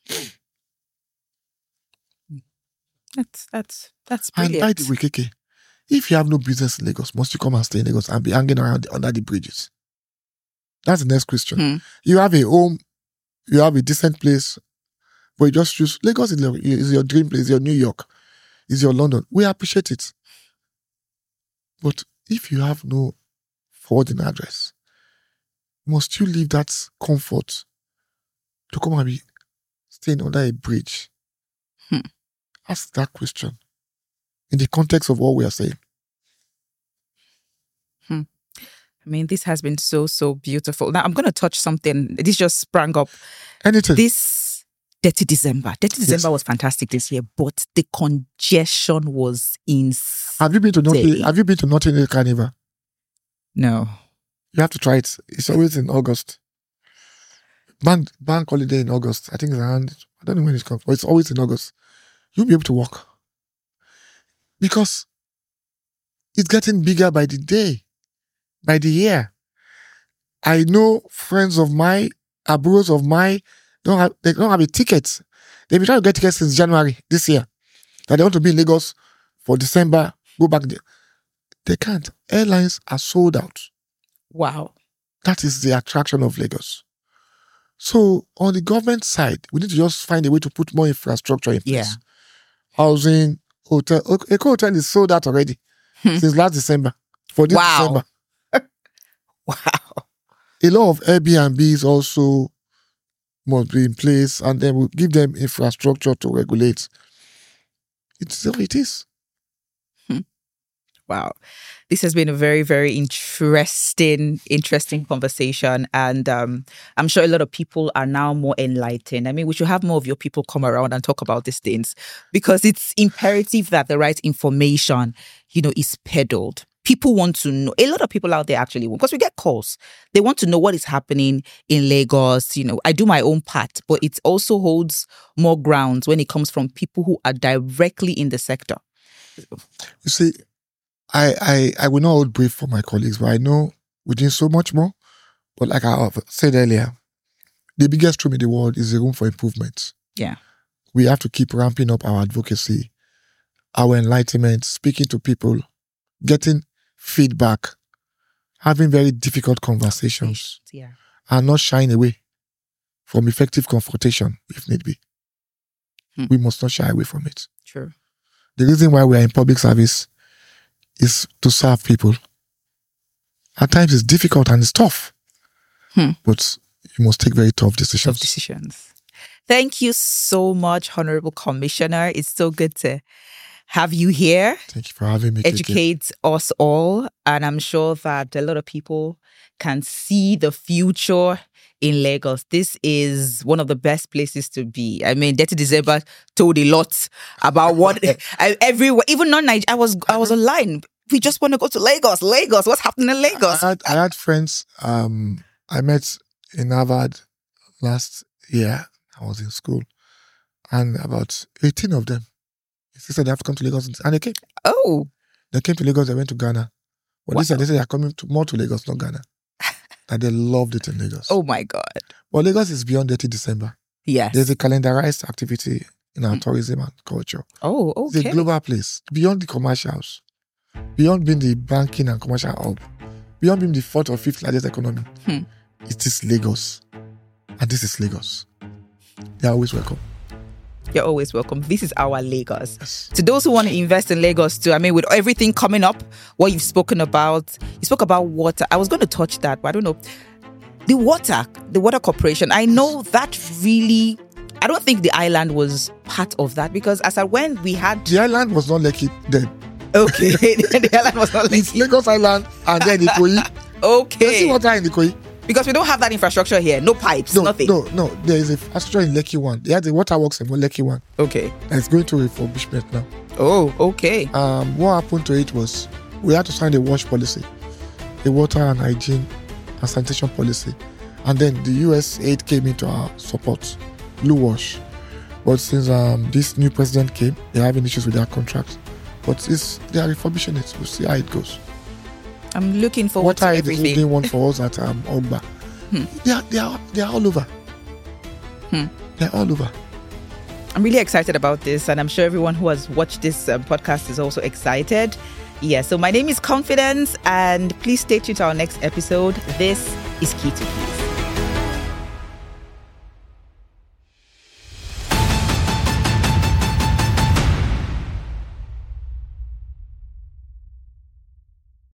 That's that's that's And brilliant. by the way, K K, if you have no business in Lagos, must you come and stay in Lagos and be hanging around the, under the bridges? That's the next question. Hmm. You have a home, you have a decent place, but you just choose Lagos is your, is your dream place, your New York, is your London. We appreciate it. But if you have no forwarding address, must you leave that comfort to come and be staying under a bridge? Hmm. Ask that question in the context of what we are saying. Hmm. I mean, this has been so, so beautiful. Now, I'm going to touch something. This just sprang up. Anything. This Dirty December. Dirty December Yes. was fantastic this year, but the congestion was insane. Have you been to Notting, Have you been to Notting Hill Carnival? No. You have to try it. It's always in August. Bank bank holiday in August. I think it's around, I don't know when it's come, but it's always in August. You'll be able to walk. Because it's getting bigger by the day, by the year. I know friends of mine, abros of mine, don't have, they don't have a ticket. They've been trying to get tickets since January this year. That they want to be in Lagos for December, go back there. They can't. Airlines are sold out. Wow. That is the attraction of Lagos. So on the government side, we need to just find a way to put more infrastructure in place. Yeah. Housing, hotel. Eco Hotel is sold out already since last December. For this Wow. December. Wow. A lot of Airbnbs also must be in place, and then we'll give them infrastructure to regulate. It's how it is. Wow. This has been a very, very interesting, interesting conversation. And um, I'm sure a lot of people are now more enlightened. I mean, we should have more of your people come around and talk about these things, because it's imperative that the right information, you know, is peddled. People want to know. A lot of people out there actually, because we get calls, they want to know what is happening in Lagos. You know, I do my own part, but it also holds more grounds when it comes from people who are directly in the sector. You see, I, I, I will not hold brief for my colleagues, but I know we're doing so much more. But like I said earlier, the biggest room in the world is the room for improvement. Yeah. We have to keep ramping up our advocacy, our enlightenment, speaking to people, getting feedback, having very difficult conversations, yeah, and not shying away from effective confrontation if need be. Hmm. We must not shy away from it. True. The reason why we are in public service is to serve people. At times it's difficult and it's tough, hmm. but you must take very tough decisions. Tough decisions. Thank you so much, Honorable Commissioner. It's so good to have you here. Thank you for having me. Educate us all. And I'm sure that a lot of people can see the future in Lagos. This is one of the best places to be. I mean, Dirty December told a lot about what I, everywhere, even non Nigeria. I was I was online. We just want to go to Lagos. Lagos, what's happening in Lagos? I had, I had friends um, I met in Harvard last year. I was in school, and about eighteen of them, they said they have to come to Lagos, and they came. Oh, they came to Lagos. They went to Ghana. Well, wow. they said they said they are coming to, more to Lagos, not Ghana. And they loved it in Lagos. Oh my God! But Lagos is beyond Dirty December. Yes, there's a calendarized activity in our mm. tourism and culture. Oh, okay. It's a global place beyond the commercials, beyond being the banking and commercial hub, beyond being the fourth or fifth largest economy. Hmm. It is Lagos, and this is Lagos. They are always welcome. You're always welcome. This is our Lagos. Yes. To those who want to invest in Lagos too, I mean, with everything coming up, what you've spoken about, you spoke about water. I was going to touch that, but I don't know. The water, the Water Corporation, I know that really, I don't think the island was part of that, because as at when we had... The island was not Lekki then. Okay. The island was not Lekki. It's Lagos Island and then Ikoyi. Okay. You see water in Ikoyi? Because we don't have that infrastructure here. No pipes, no, nothing. No, no. There is a infrastructure in Lekki one. They had the water works in Lekki one. Okay. And it's going to refurbishment now. Oh, okay. Um, what happened to it was we had to sign a wash policy, a water and hygiene and sanitation policy. And then the U S aid came into our support, Blue Wash. But since um, this new president came, they're having issues with their contract. But it's, they are refurbishing it. We'll see how it goes. I'm looking forward to everything. Water is doing one for us at um, Ogba. Hmm. They are, they are, they are all over. Hmm. They are all over. I'm really excited about this, and I'm sure everyone who has watched this um, podcast is also excited. Yeah, so my name is Confidence, and please stay tuned to our next episode. This is Key to Keys.